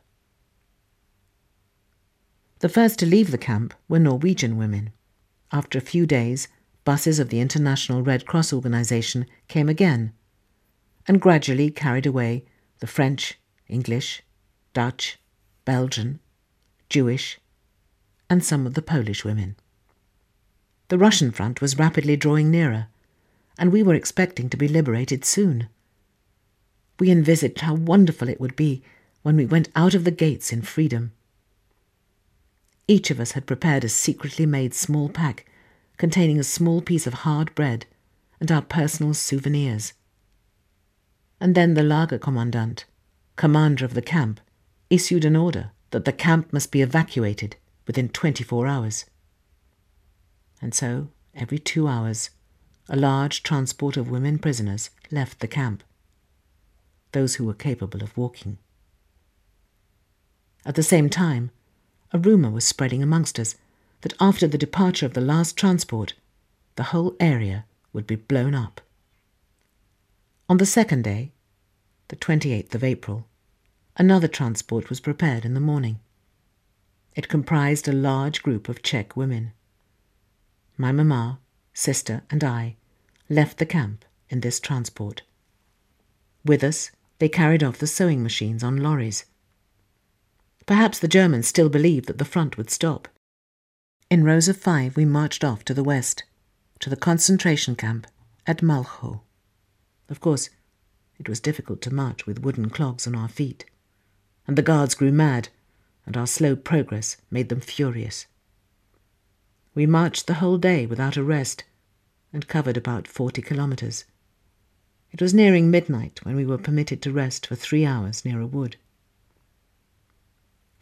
Speaker 1: The first to leave the camp were Norwegian women. After a few days, buses of the International Red Cross Organization came again, and gradually carried away the French, English, Dutch, Belgian, Jewish, and some of the Polish women. The Russian front was rapidly drawing nearer, and we were expecting to be liberated soon. We envisaged how wonderful it would be when we went out of the gates in freedom. Each of us had prepared a secretly made small pack containing a small piece of hard bread and our personal souvenirs. And then the Lagerkommandant, commander of the camp, issued an order that the camp must be evacuated within 24 hours. And so, every 2 hours, a large transport of women prisoners left the camp, those who were capable of walking. At the same time, a rumour was spreading amongst us that after the departure of the last transport, the whole area would be blown up. On the second day, the 28th of April, another transport was prepared in the morning. It comprised a large group of Czech women. My mamma, sister, and I left the camp in this transport. With us, they carried off the sewing machines on lorries. Perhaps the Germans still believed that the front would stop. In rows of 5 we marched off to the west, to the concentration camp at Malchow. Of course, it was difficult to march with wooden clogs on our feet, and the guards grew mad, and our slow progress made them furious. We marched the whole day without a rest, and covered about 40 kilometres. It was nearing midnight when we were permitted to rest for 3 hours near a wood.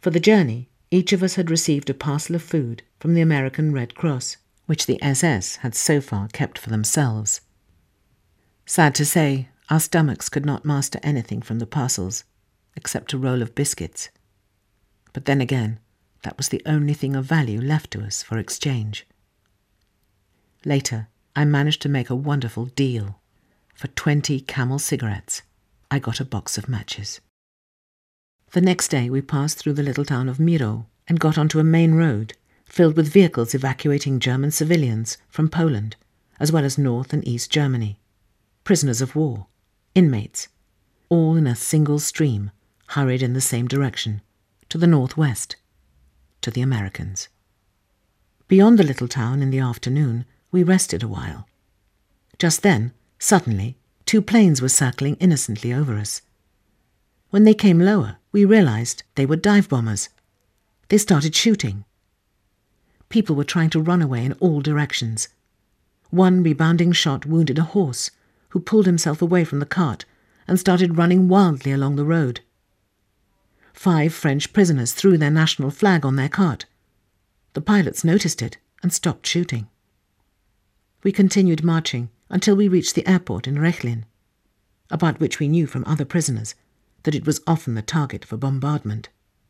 Speaker 1: For the journey, each of us had received a parcel of food from the American Red Cross, which the SS had so far kept for themselves. Sad to say, our stomachs could not master anything from the parcels, except a roll of biscuits. But then again, that was the only thing of value left to us for exchange. Later, I managed to make a wonderful deal. For 20 Camel cigarettes, I got a box of matches. The next day we passed through the little town of Miro and got onto a main road filled with vehicles evacuating German civilians from Poland, as well as North and East Germany. Prisoners of war, inmates, all in a single stream, hurried in the same direction, to the northwest, to the Americans. Beyond the little town in the afternoon, we rested a while. Just then, suddenly, 2 planes were circling innocently over us. When they came lower, we realized they were dive bombers. They started shooting. People were trying to run away in all directions. One rebounding shot wounded a horse, who pulled himself away from the cart and started running wildly along the road. 5 French prisoners threw their national flag on their cart. The pilots noticed it and stopped shooting. We continued marching until we reached the airport in Rechlin, about which we knew from other prisoners that it was often the target for bombardment.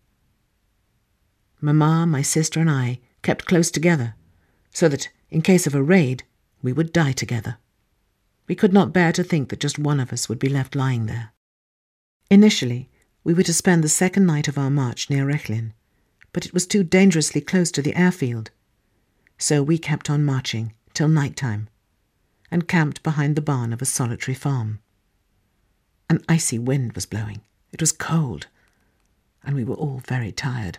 Speaker 1: Mama, my sister and I kept close together, so that, in case of a raid, we would die together. We could not bear to think that just one of us would be left lying there. Initially, we were to spend the second night of our march near Rechlin, but it was too dangerously close to the airfield, so we kept on marching till night time, and camped behind the barn of a solitary farm. An icy wind was blowing. It was cold, and we were all very tired.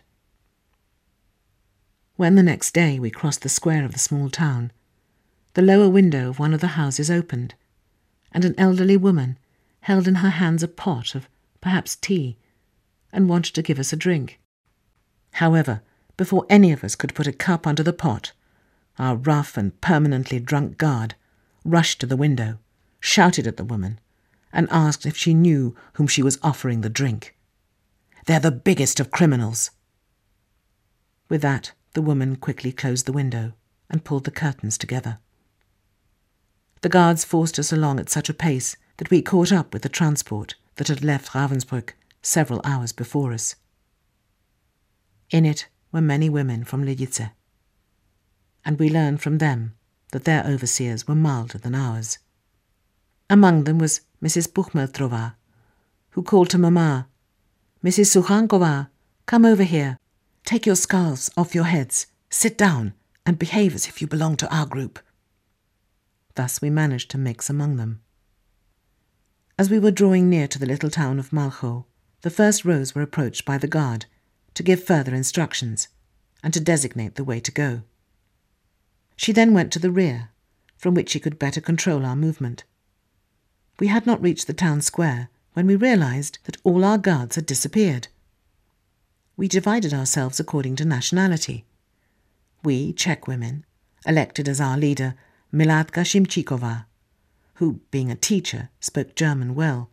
Speaker 1: When the next day we crossed the square of the small town, the lower window of one of the houses opened, and an elderly woman held in her hands a pot of, perhaps, tea, and wanted to give us a drink. However, before any of us could put a cup under the pot, our rough and permanently drunk guard rushed to the window, shouted at the woman, and asked if she knew whom she was offering the drink. "They're the biggest of criminals." With that, the woman quickly closed the window and pulled the curtains together. The guards forced us along at such a pace that we caught up with the transport that had left Ravensbrück several hours before us. In it were many women from Lidice, and we learned from them that their overseers were milder than ours. Among them was Mrs. Buchmeltrova, who called to Mama, "Mrs. Suchankova, come over here. Take your scarves off your heads, sit down, and behave as if you belong to our group." Thus we managed to mix among them. As we were drawing near to the little town of Malchow, the first rows were approached by the guard to give further instructions and to designate the way to go. She then went to the rear, from which she could better control our movement. We had not reached the town square when we realized that all our guards had disappeared. We divided ourselves according to nationality. We, Czech women, elected as our leader Miladka Shimchikova, who, being a teacher, spoke German well.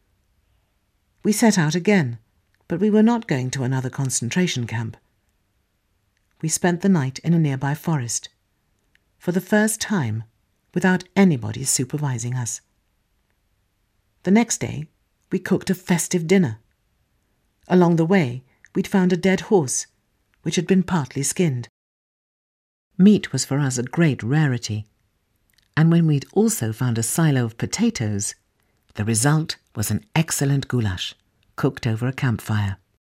Speaker 1: We set out again, but we were not going to another concentration camp. We spent the night in a nearby forest, for the first time without anybody supervising us. The next day, we cooked a festive dinner. Along the way, we'd found a dead horse, which had been partly skinned. Meat was for us a great rarity, and when we'd also found a silo of potatoes, the result was an excellent goulash, cooked over a campfire.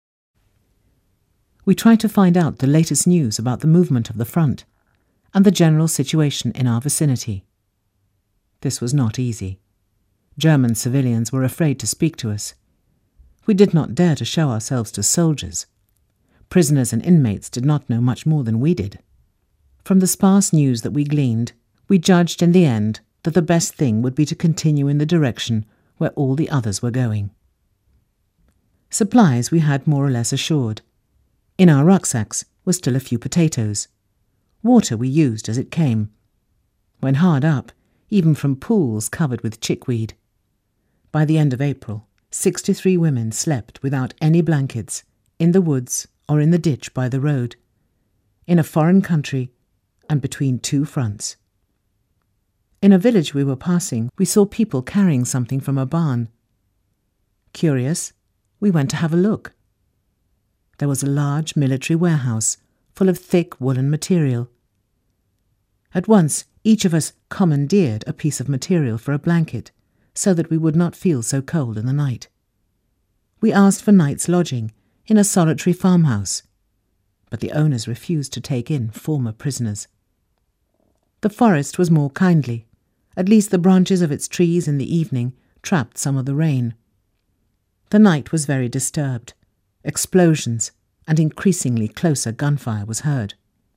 Speaker 1: We tried to find out the latest news about the movement of the front and the general situation in our vicinity. This was not easy. German civilians were afraid to speak to us. We did not dare to show ourselves to soldiers. Prisoners and inmates did not know much more than we did. From the sparse news that we gleaned, we judged in the end that the best thing would be to continue in the direction where all the others were going. Supplies we had more or less assured. In our rucksacks were still a few potatoes. Water we used as it came. When hard up, even from pools covered with chickweed. By the end of April, 63 women slept without any blankets, in the woods or in the ditch by the road, in a foreign country and between two fronts. In a village we were passing, we saw people carrying something from a barn. Curious, we went to have a look. There was a large military warehouse full of thick woolen material. At once, each of us commandeered a piece of material for a blanket, so that we would not feel so cold in the night. We asked for night's lodging in a solitary farmhouse, but the owners refused to take in former prisoners. The forest was more kindly. At least the branches of its trees in the evening trapped some of the rain. The night was very disturbed. Explosions and increasingly closer gunfire was heard.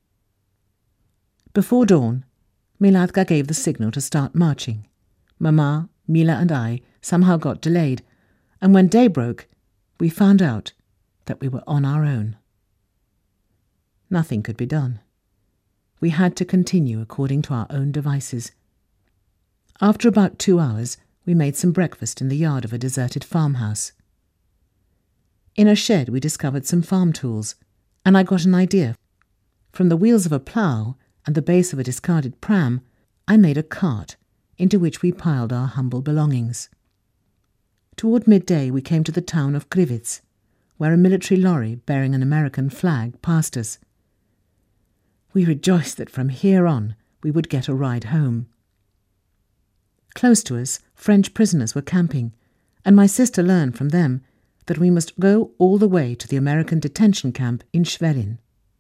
Speaker 1: Before dawn, Miladka gave the signal to start marching. Mama, Mila and I somehow got delayed, and when day broke, we found out that we were on our own. Nothing could be done. We had to continue according to our own devices. After about 2 hours, we made some breakfast in the yard of a deserted farmhouse. In a shed we discovered some farm tools, and I got an idea. From the wheels of a plough and the base of a discarded pram, I made a cart into which we piled our humble belongings. Toward midday we came to the town of Krivitz, where a military lorry bearing an American flag passed us. We rejoiced that from here on we would get a ride home. Close to us, French prisoners were camping, and my sister learned from them that we must go all the way to the American detention camp in Schwerin.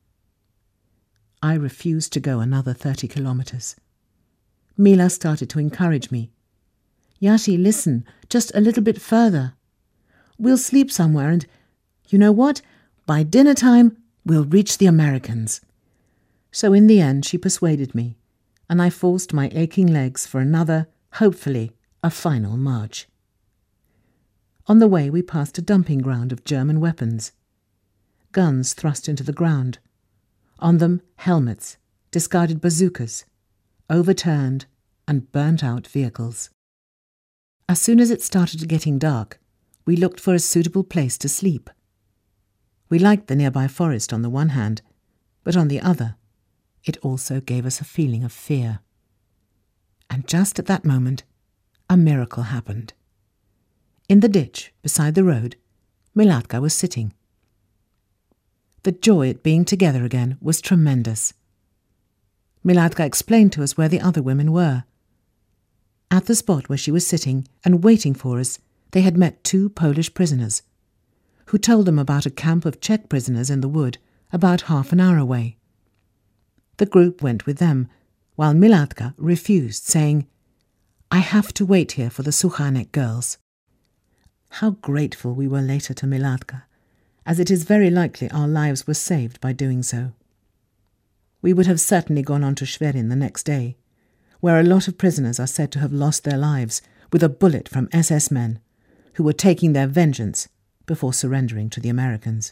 Speaker 1: I refused to go another 30 kilometers. Mila started to encourage me. Yashi, listen, just a little bit further. We'll sleep somewhere and, you know what? By dinner time, we'll reach the Americans. So in the end she persuaded me, and I forced my aching legs for another, hopefully, a final march. On the way we passed a dumping ground of German weapons. Guns thrust into the ground. On them, helmets, discarded bazookas, overturned and burnt-out vehicles. As soon as it started getting dark, we looked for a suitable place to sleep. We liked the nearby forest on the one hand, but on the other, it also gave us a feeling of fear. And just at that moment, a miracle happened. In the ditch beside the road, Miladka was sitting. The joy at being together again was tremendous. Miladka explained to us where the other women were. At the spot where she was sitting and waiting for us, they had met 2 Polish prisoners, who told them about a camp of Czech prisoners in the wood about half an hour away. The group went with them, while Miladka refused, saying, "I have to wait here for the Suchanek girls." How grateful we were later to Miladka, as it is very likely our lives were saved by doing so. We would have certainly gone on to Schwerin the next day, where a lot of prisoners are said to have lost their lives with a bullet from SS men, who were taking their vengeance before surrendering to the Americans.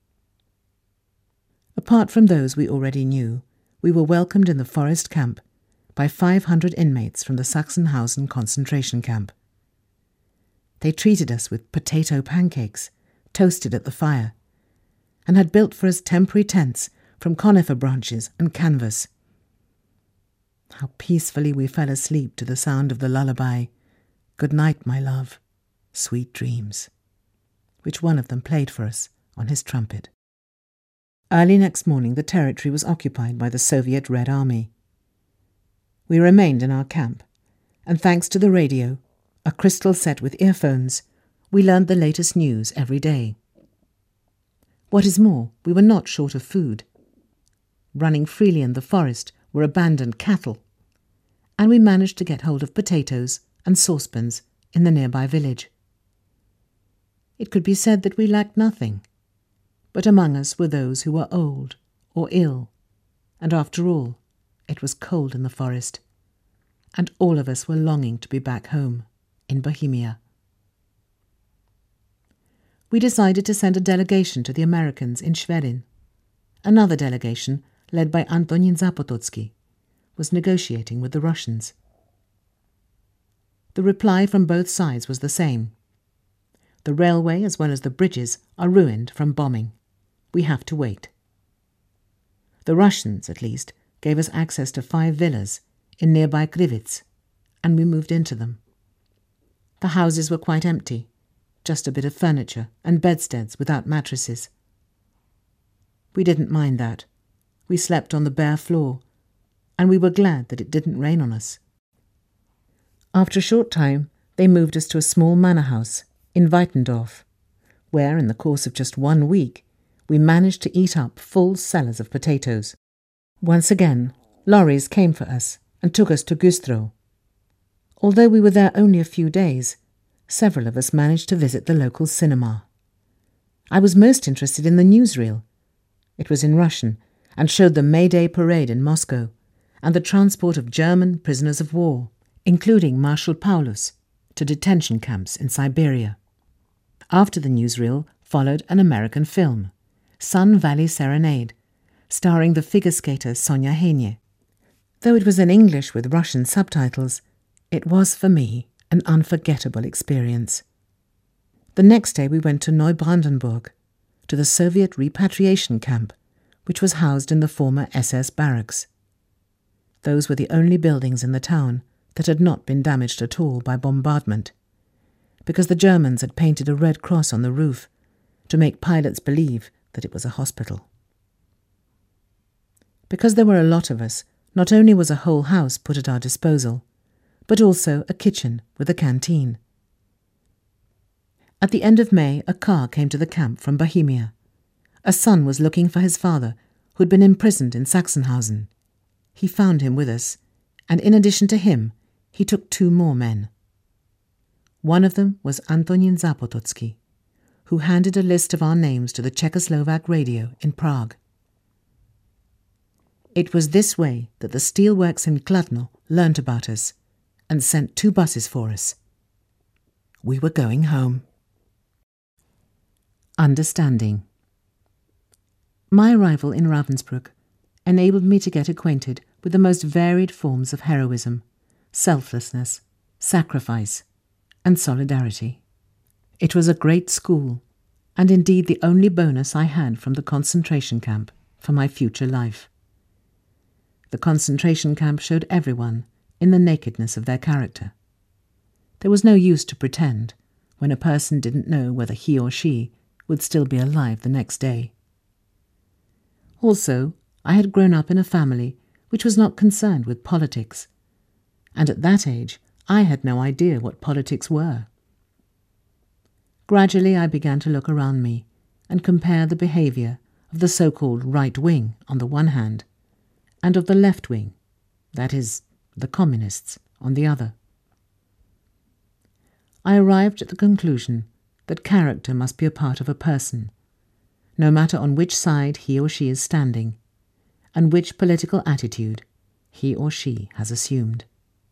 Speaker 1: Apart from those we already knew, we were welcomed in the forest camp by 500 inmates from the Sachsenhausen concentration camp. They treated us with potato pancakes, toasted at the fire, and had built for us temporary tents from conifer branches and canvas. How peacefully we fell asleep to the sound of the lullaby, "Good night, my love, sweet dreams," which one of them played for us on his trumpet. Early next morning the territory was occupied by the Soviet Red Army. We remained in our camp, and thanks to the radio, a crystal set with earphones, we learned the latest news every day. What is more, we were not short of food. Running freely in the forest were abandoned cattle, and we managed to get hold of potatoes and saucepans in the nearby village. It could be said that we lacked nothing, but among us were those who were old or ill, and after all, it was cold in the forest, and all of us were longing to be back home in Bohemia. We decided to send a delegation to the Americans in Schwerin. Another delegation, led by Antonin Zapototsky, was negotiating with the Russians. The reply from both sides was the same. The railway as well as the bridges are ruined from bombing. we have to wait. The Russians, at least, gave us access to 5 villas in nearby Krivits, and we moved into them. The houses were quite empty, just a bit of furniture and bedsteads without mattresses. We didn't mind that. We slept on the bare floor, and we were glad that it didn't rain on us. After a short time, they moved us to a small manor house in Weitendorf, where, in the course of just 1 week, we managed to eat up full cellars of potatoes. Once again, lorries came for us and took us to Güstrow. Although we were there only a few days, several of us managed to visit the local cinema. I was most interested in the newsreel. It was in Russian and showed the May Day parade in Moscow and the transport of German prisoners of war, including Marshal Paulus, to detention camps in Siberia. After the newsreel followed an American film, Sun Valley Serenade, starring the figure skater Sonia Henie. Though it was in English with Russian subtitles, it was, for me, an unforgettable experience. The next day we went to Neubrandenburg, to the Soviet repatriation camp, which was housed in the former SS barracks. Those were the only buildings in the town that had not been damaged at all by bombardment, because the Germans had painted a red cross on the roof to make pilots believe that it was a hospital. Because there were a lot of us, not only was a whole house put at our disposal, but also a kitchen with a canteen. At the end of May, a car came to the camp from Bohemia. A son was looking for his father, who had been imprisoned in Sachsenhausen. He found him with us, and in addition to him, he took 2 more men. One of them was Antonin Zapototsky, who handed a list of our names to the Czechoslovak radio in Prague. It was this way that the steelworks in Kladno learnt about us and sent 2 buses for us. We were going home. Understanding. My arrival in Ravensbrück enabled me to get acquainted with the most varied forms of heroism, selflessness, sacrifice, and solidarity. It was a great school, and indeed the only bonus I had from the concentration camp for my future life. The concentration camp showed everyone in the nakedness of their character. There was no use to pretend when a person didn't know whether he or she would still be alive the next day. Also, I had grown up in a family which was not concerned with politics, and at that age I had no idea what politics were. Gradually I began to look around me and compare the behaviour of the so-called right wing on the one hand, and of the left wing, that is, the communists, on the other. I arrived at the conclusion that character must be a part of a person, no matter on which side he or she is standing, and which political attitude he or she has assumed.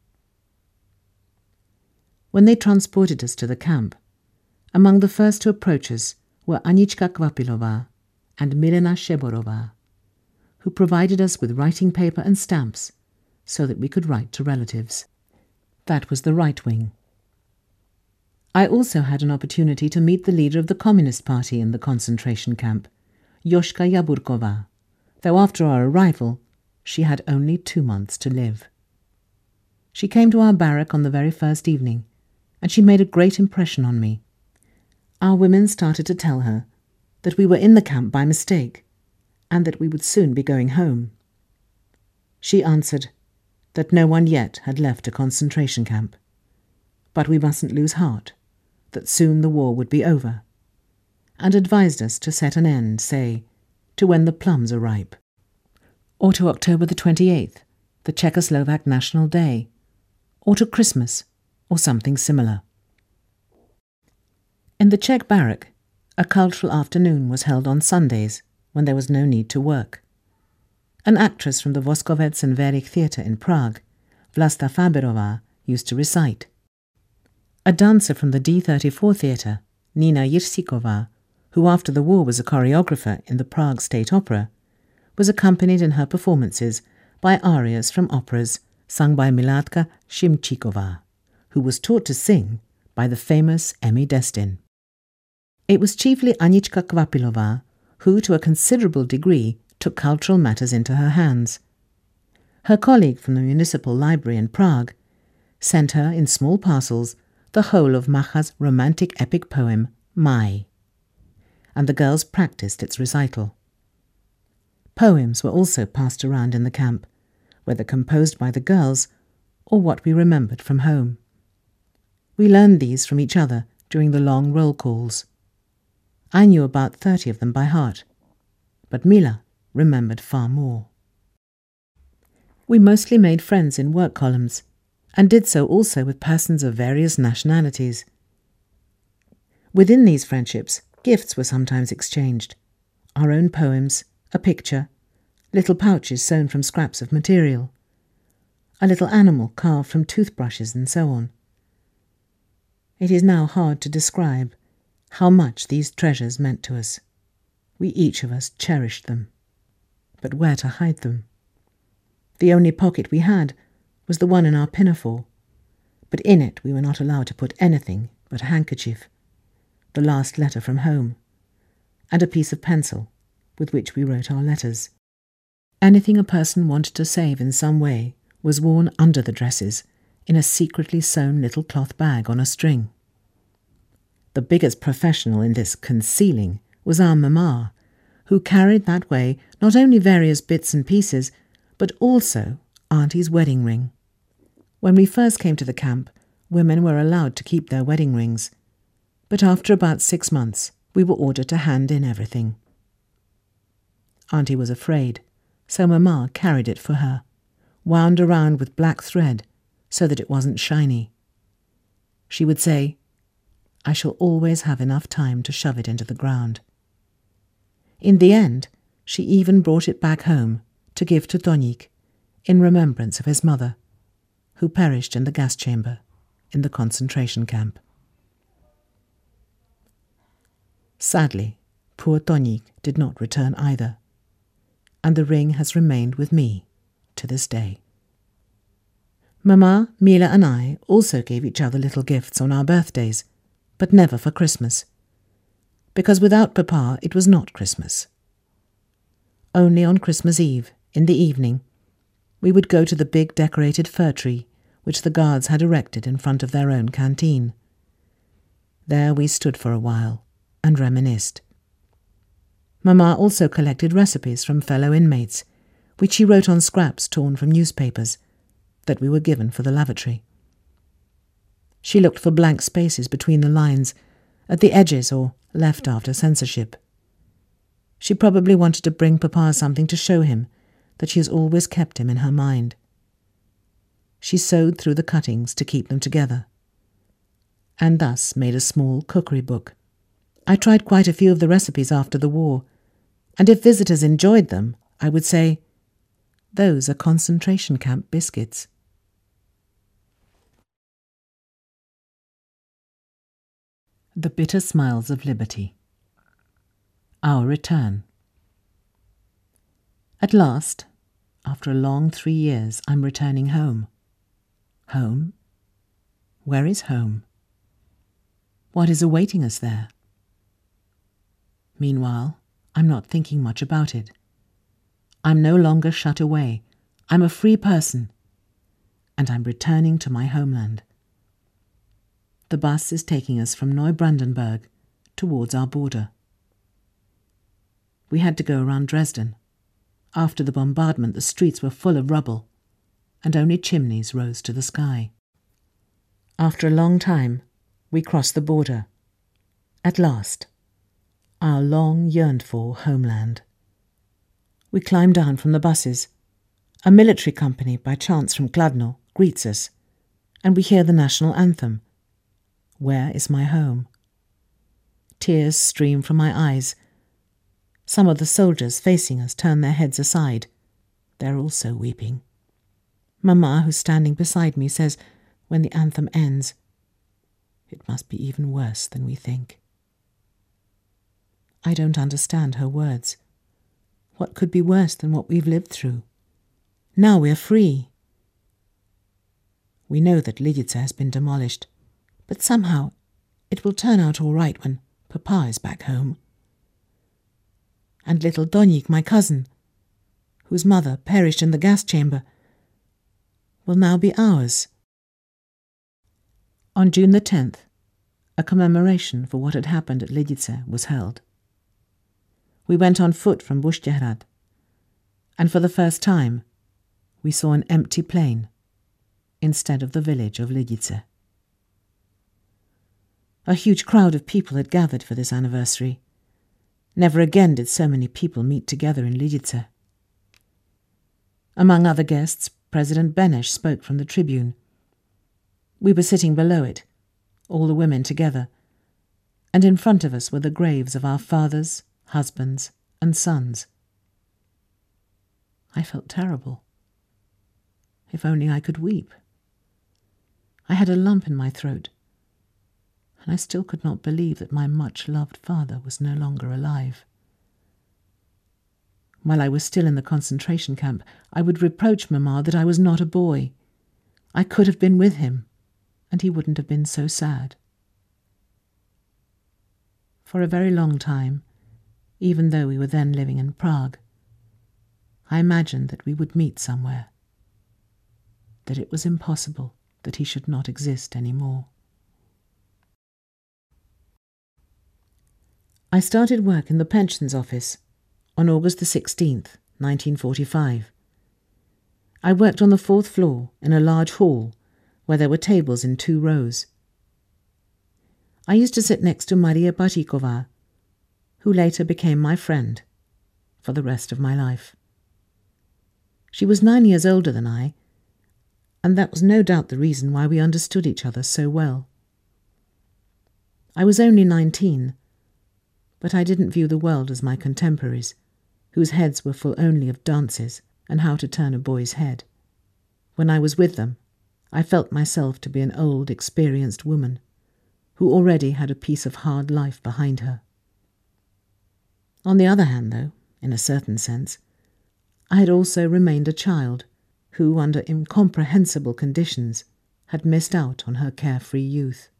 Speaker 1: When they transported us to the camp, among the first to approach us were Anička Kvapilova and Milena Sheborova, who provided us with writing paper and stamps so that we could write to relatives. That was the right wing. I also had an opportunity to meet the leader of the Communist Party in the concentration camp, Yoshka Yaburkova, though after our arrival she had only 2 months to live. She came to our barrack on the very first evening, and she made a great impression on me. Our women started to tell her that we were in the camp by mistake, and that we would soon be going home. She answered that no one yet had left a concentration camp, but we mustn't lose heart, that soon the war would be over, and advised us to set an end, say, to when the plums are ripe, or to October the 28th, the Czechoslovak National Day, or to Christmas, or something similar. In the Czech barrack, a cultural afternoon was held on Sundays when there was no need to work. An actress from the Voskovec and Verich Theatre in Prague, Vlasta Faberová, used to recite. A dancer from the D34 Theatre, Nina Jirsikova, who after the war was a choreographer in the Prague State Opera, was accompanied in her performances by arias from operas sung by Miladka Shimchikova, who was taught to sing by the famous Emmy Destin. It was chiefly Anička Kvapilova who to a considerable degree took cultural matters into her hands. Her colleague from the Municipal Library in Prague sent her in small parcels the whole of Macha's romantic epic poem, Mai, and the girls practiced its recital. Poems were also passed around in the camp, whether composed by the girls or what we remembered from home. We learned these from each other during the long roll calls. I knew about 30 of them by heart, but Mila remembered far more. We mostly made friends in work columns, and did so also with persons of various nationalities. Within these friendships, gifts were sometimes exchanged: our own poems, a picture, little pouches sewn from scraps of material, a little animal carved from toothbrushes, and so on. It is now hard to describe how much these treasures meant to us. We each of us cherished them. But where to hide them? The only pocket we had was the one in our pinafore, but in it we were not allowed to put anything but a handkerchief, the last letter from home, and a piece of pencil with which we wrote our letters. Anything a person wanted to save in some way was worn under the dresses in a secretly sewn little cloth bag on a string. The biggest professional in this concealing was our mamma, who carried that way not only various bits and pieces, but also Auntie's wedding ring. When we first came to the camp, women were allowed to keep their wedding rings, but after about 6 months we were ordered to hand in everything. Auntie was afraid, so Mamma carried it for her, wound around with black thread so that it wasn't shiny. She would say, "I shall always have enough time to shove it into the ground." In the end, she even brought it back home to give to Tonik in remembrance of his mother, who perished in the gas chamber in the concentration camp. Sadly, poor Tonik did not return either, and the ring has remained with me to this day. Mamma, Mila and I also gave each other little gifts on our birthdays, but never for Christmas, because without Papa it was not Christmas. Only on Christmas Eve, in the evening, we would go to the big decorated fir tree which the guards had erected in front of their own canteen. There we stood for a while and reminisced. Mamma also collected recipes from fellow inmates, which she wrote on scraps torn from newspapers that we were given for the lavatory. She looked for blank spaces between the lines, at the edges, or left after censorship. She probably wanted to bring Papa something to show him that she has always kept him in her mind. She sewed through the cuttings to keep them together, and thus made a small cookery book. I tried quite a few of the recipes after the war, and if visitors enjoyed them, I would say, "Those are concentration camp biscuits." The bitter smiles of liberty. Our return. At last, after a long 3 years, I'm returning home. Home? Where is home? What is awaiting us there? Meanwhile, I'm not thinking much about it. I'm no longer shut away. I'm a free person, and I'm returning to my homeland. The bus is taking us from Neubrandenburg towards our border. We had to go around Dresden. After the bombardment, the streets were full of rubble, and only chimneys rose to the sky. After a long time, we crossed the border. At last, our long yearned-for homeland. We climb down from the buses. A military company, by chance from Kladno, greets us, and we hear the national anthem, "Where is my home?" Tears stream from my eyes. Some of the soldiers facing us turn their heads aside. They're also weeping. Mamma, who's standing beside me, says, when the anthem ends, "It must be even worse than we think." I don't understand her words. What could be worse than what we've lived through? Now we're free. We know that Lidice has been demolished, but somehow it will turn out all right when Papa is back home. and little Donik, my cousin, whose mother perished in the gas chamber, will now be ours. On June the 10th, a commemoration for what had happened at Lidice was held. We went on foot from Bushtyhrad, and for the first time we saw an empty plain instead of the village of Lidice. A huge crowd of people had gathered for this anniversary. Never again did so many people meet together in Lidice. Among other guests, President Benesh spoke from the tribune. We were sitting below it, all the women together, and in front of us were the graves of our fathers, husbands, and sons. I felt terrible. If only I could weep. I had a lump in my throat, and I still could not believe that my much-loved father was no longer alive. While I was still in the concentration camp, I would reproach Mamma that I was not a boy. I could have been with him, and he wouldn't have been so sad. For a very long time, even though we were then living in Prague, I imagined that we would meet somewhere, that it was impossible that he should not exist any more. I started work in the pensions office on August the 16th, 1945. I worked on the 4th floor in a large hall where there were tables in 2 rows. I used to sit next to Maria Batikova, who later became my friend for the rest of my life. She was 9 years older than I, and that was no doubt the reason why we understood each other so well. I was only 19, but I didn't view the world as my contemporaries, whose heads were full only of dances and how to turn a boy's head. When I was with them, I felt myself to be an old, experienced woman, who already had a piece of hard life behind her. On the other hand, though, in a certain sense, I had also remained a child who, under incomprehensible conditions, had missed out on her carefree youth.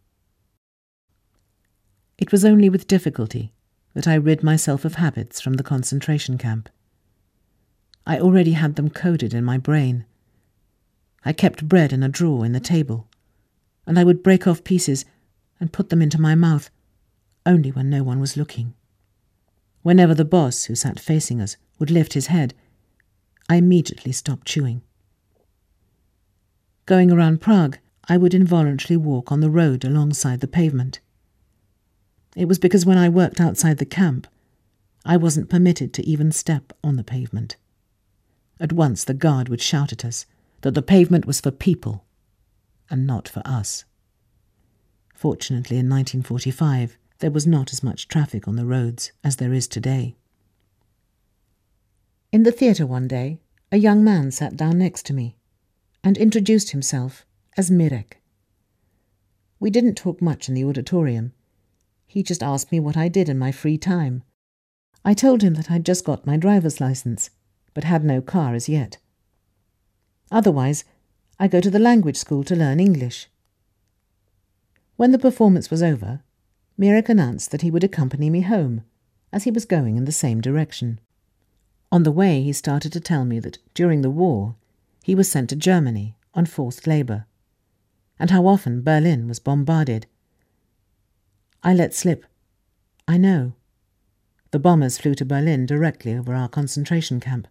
Speaker 1: It was only with difficulty that I rid myself of habits from the concentration camp. I already had them coded in my brain. I kept bread in a drawer in the table, and I would break off pieces and put them into my mouth, only when no one was looking. Whenever the boss, who sat facing us, would lift his head, I immediately stopped chewing. Going around Prague, I would involuntarily walk on the road alongside the pavement. It was because when I worked outside the camp, I wasn't permitted to even step on the pavement. At once the guard would shout at us that the pavement was for people and not for us. Fortunately, in 1945, there was not as much traffic on the roads as there is today. In the theatre one day, a young man sat down next to me and introduced himself as Mirek. We didn't talk much in the auditorium. He just asked me what I did in my free time. I told him that I'd just got my driver's license, but had no car as yet. Otherwise, I go to the language school to learn English. When the performance was over, Mirek announced that he would accompany me home, as he was going in the same direction. On the way, he started to tell me that during the war, he was sent to Germany on forced labour, and how often Berlin was bombarded. I let slip. I know. The bombers flew to Berlin directly over our concentration camp.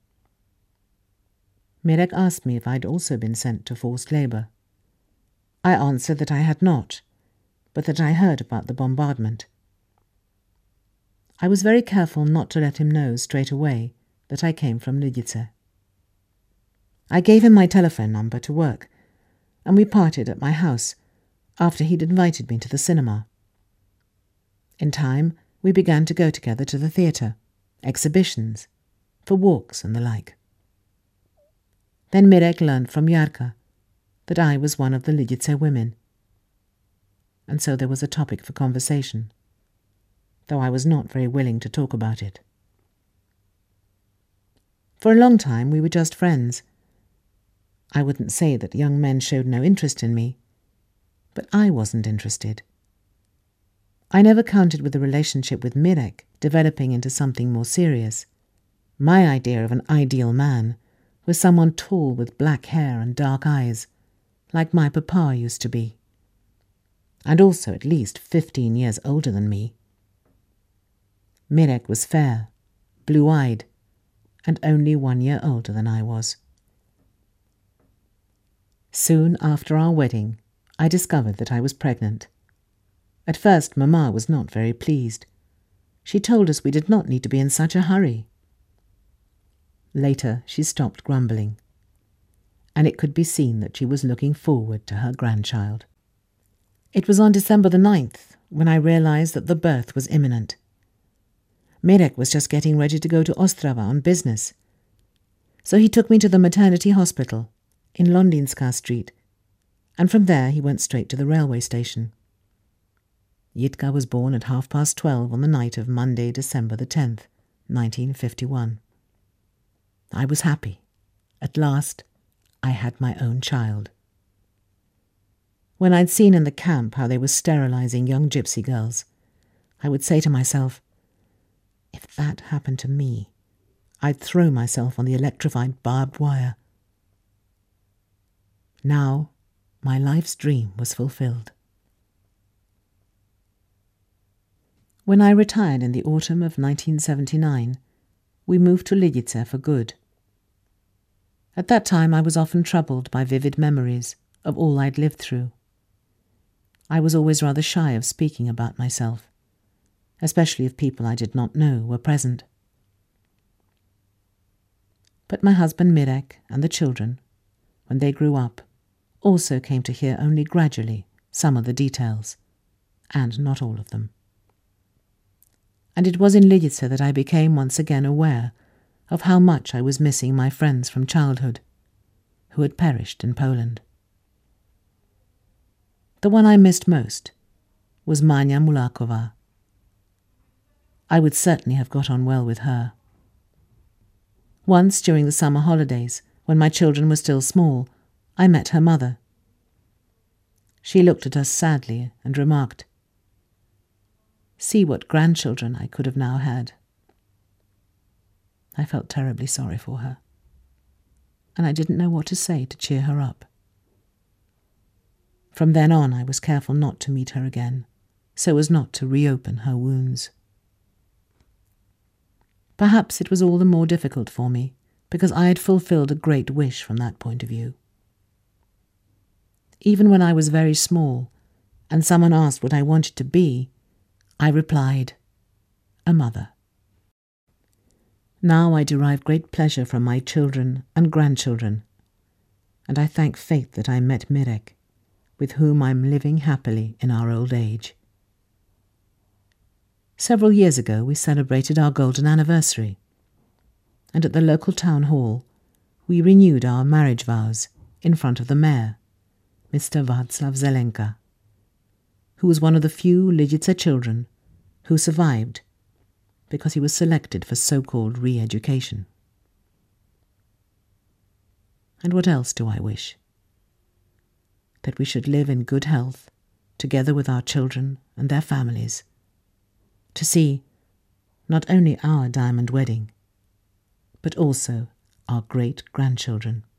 Speaker 1: Mirek asked me if I'd also been sent to forced labour. I answered that I had not, but that I heard about the bombardment. I was very careful not to let him know straight away that I came from Lidice. I gave him my telephone number to work, and we parted at my house after he'd invited me to the cinema. In time, we began to go together to the theatre, exhibitions, for walks and the like. Then Mirek learned from Yarka that I was one of the Lidice women, and so there was a topic for conversation, though I was not very willing to talk about it. For a long time we were just friends. I wouldn't say that young men showed no interest in me, but I wasn't interested. I never counted with the relationship with Mirek developing into something more serious. My idea of an ideal man was someone tall with black hair and dark eyes, like my papa used to be, and also at least 15 years older than me. Mirek was fair, blue-eyed, and only 1 year older than I was. Soon after our wedding, I discovered that I was pregnant. At first, Mama was not very pleased. She told us we did not need to be in such a hurry. Later, she stopped grumbling, and it could be seen that she was looking forward to her grandchild. It was on December the 9th when I realized that the birth was imminent. Mirek was just getting ready to go to Ostrava on business, so he took me to the maternity hospital in Londinska Street, and from there he went straight to the railway station. Jitka was born at 12:30 on the night of Monday, December the 10th, 1951. I was happy. At last, I had my own child. When I'd seen in the camp how they were sterilizing young gypsy girls, I would say to myself, if that happened to me, I'd throw myself on the electrified barbed wire. Now, my life's dream was fulfilled. When I retired in the autumn of 1979, we moved to Lidice for good. At that time I was often troubled by vivid memories of all I'd lived through. I was always rather shy of speaking about myself, especially if people I did not know were present. But my husband Mirek and the children, when they grew up, also came to hear only gradually some of the details, and not all of them. And it was in Lidice that I became once again aware of how much I was missing my friends from childhood, who had perished in Poland. The one I missed most was Mania Mulakova. I would certainly have got on well with her. Once during the summer holidays, when my children were still small, I met her mother. She looked at us sadly and remarked, "See what grandchildren I could have now had." I felt terribly sorry for her, and I didn't know what to say to cheer her up. From then on, I was careful not to meet her again, so as not to reopen her wounds. Perhaps it was all the more difficult for me, because I had fulfilled a great wish from that point of view. Even when I was very small, and someone asked what I wanted to be, I replied, a mother. Now I derive great pleasure from my children and grandchildren, and I thank fate that I met Mirek, with whom I'm living happily in our old age. Several years ago we celebrated our golden anniversary, and at the local town hall we renewed our marriage vows in front of the mayor, Mr. Václav Zelenka, who was one of the few Lidice children who survived because he was selected for so-called re-education. And what else do I wish? That we should live in good health, together with our children and their families, to see not only our diamond wedding, but also our great-grandchildren.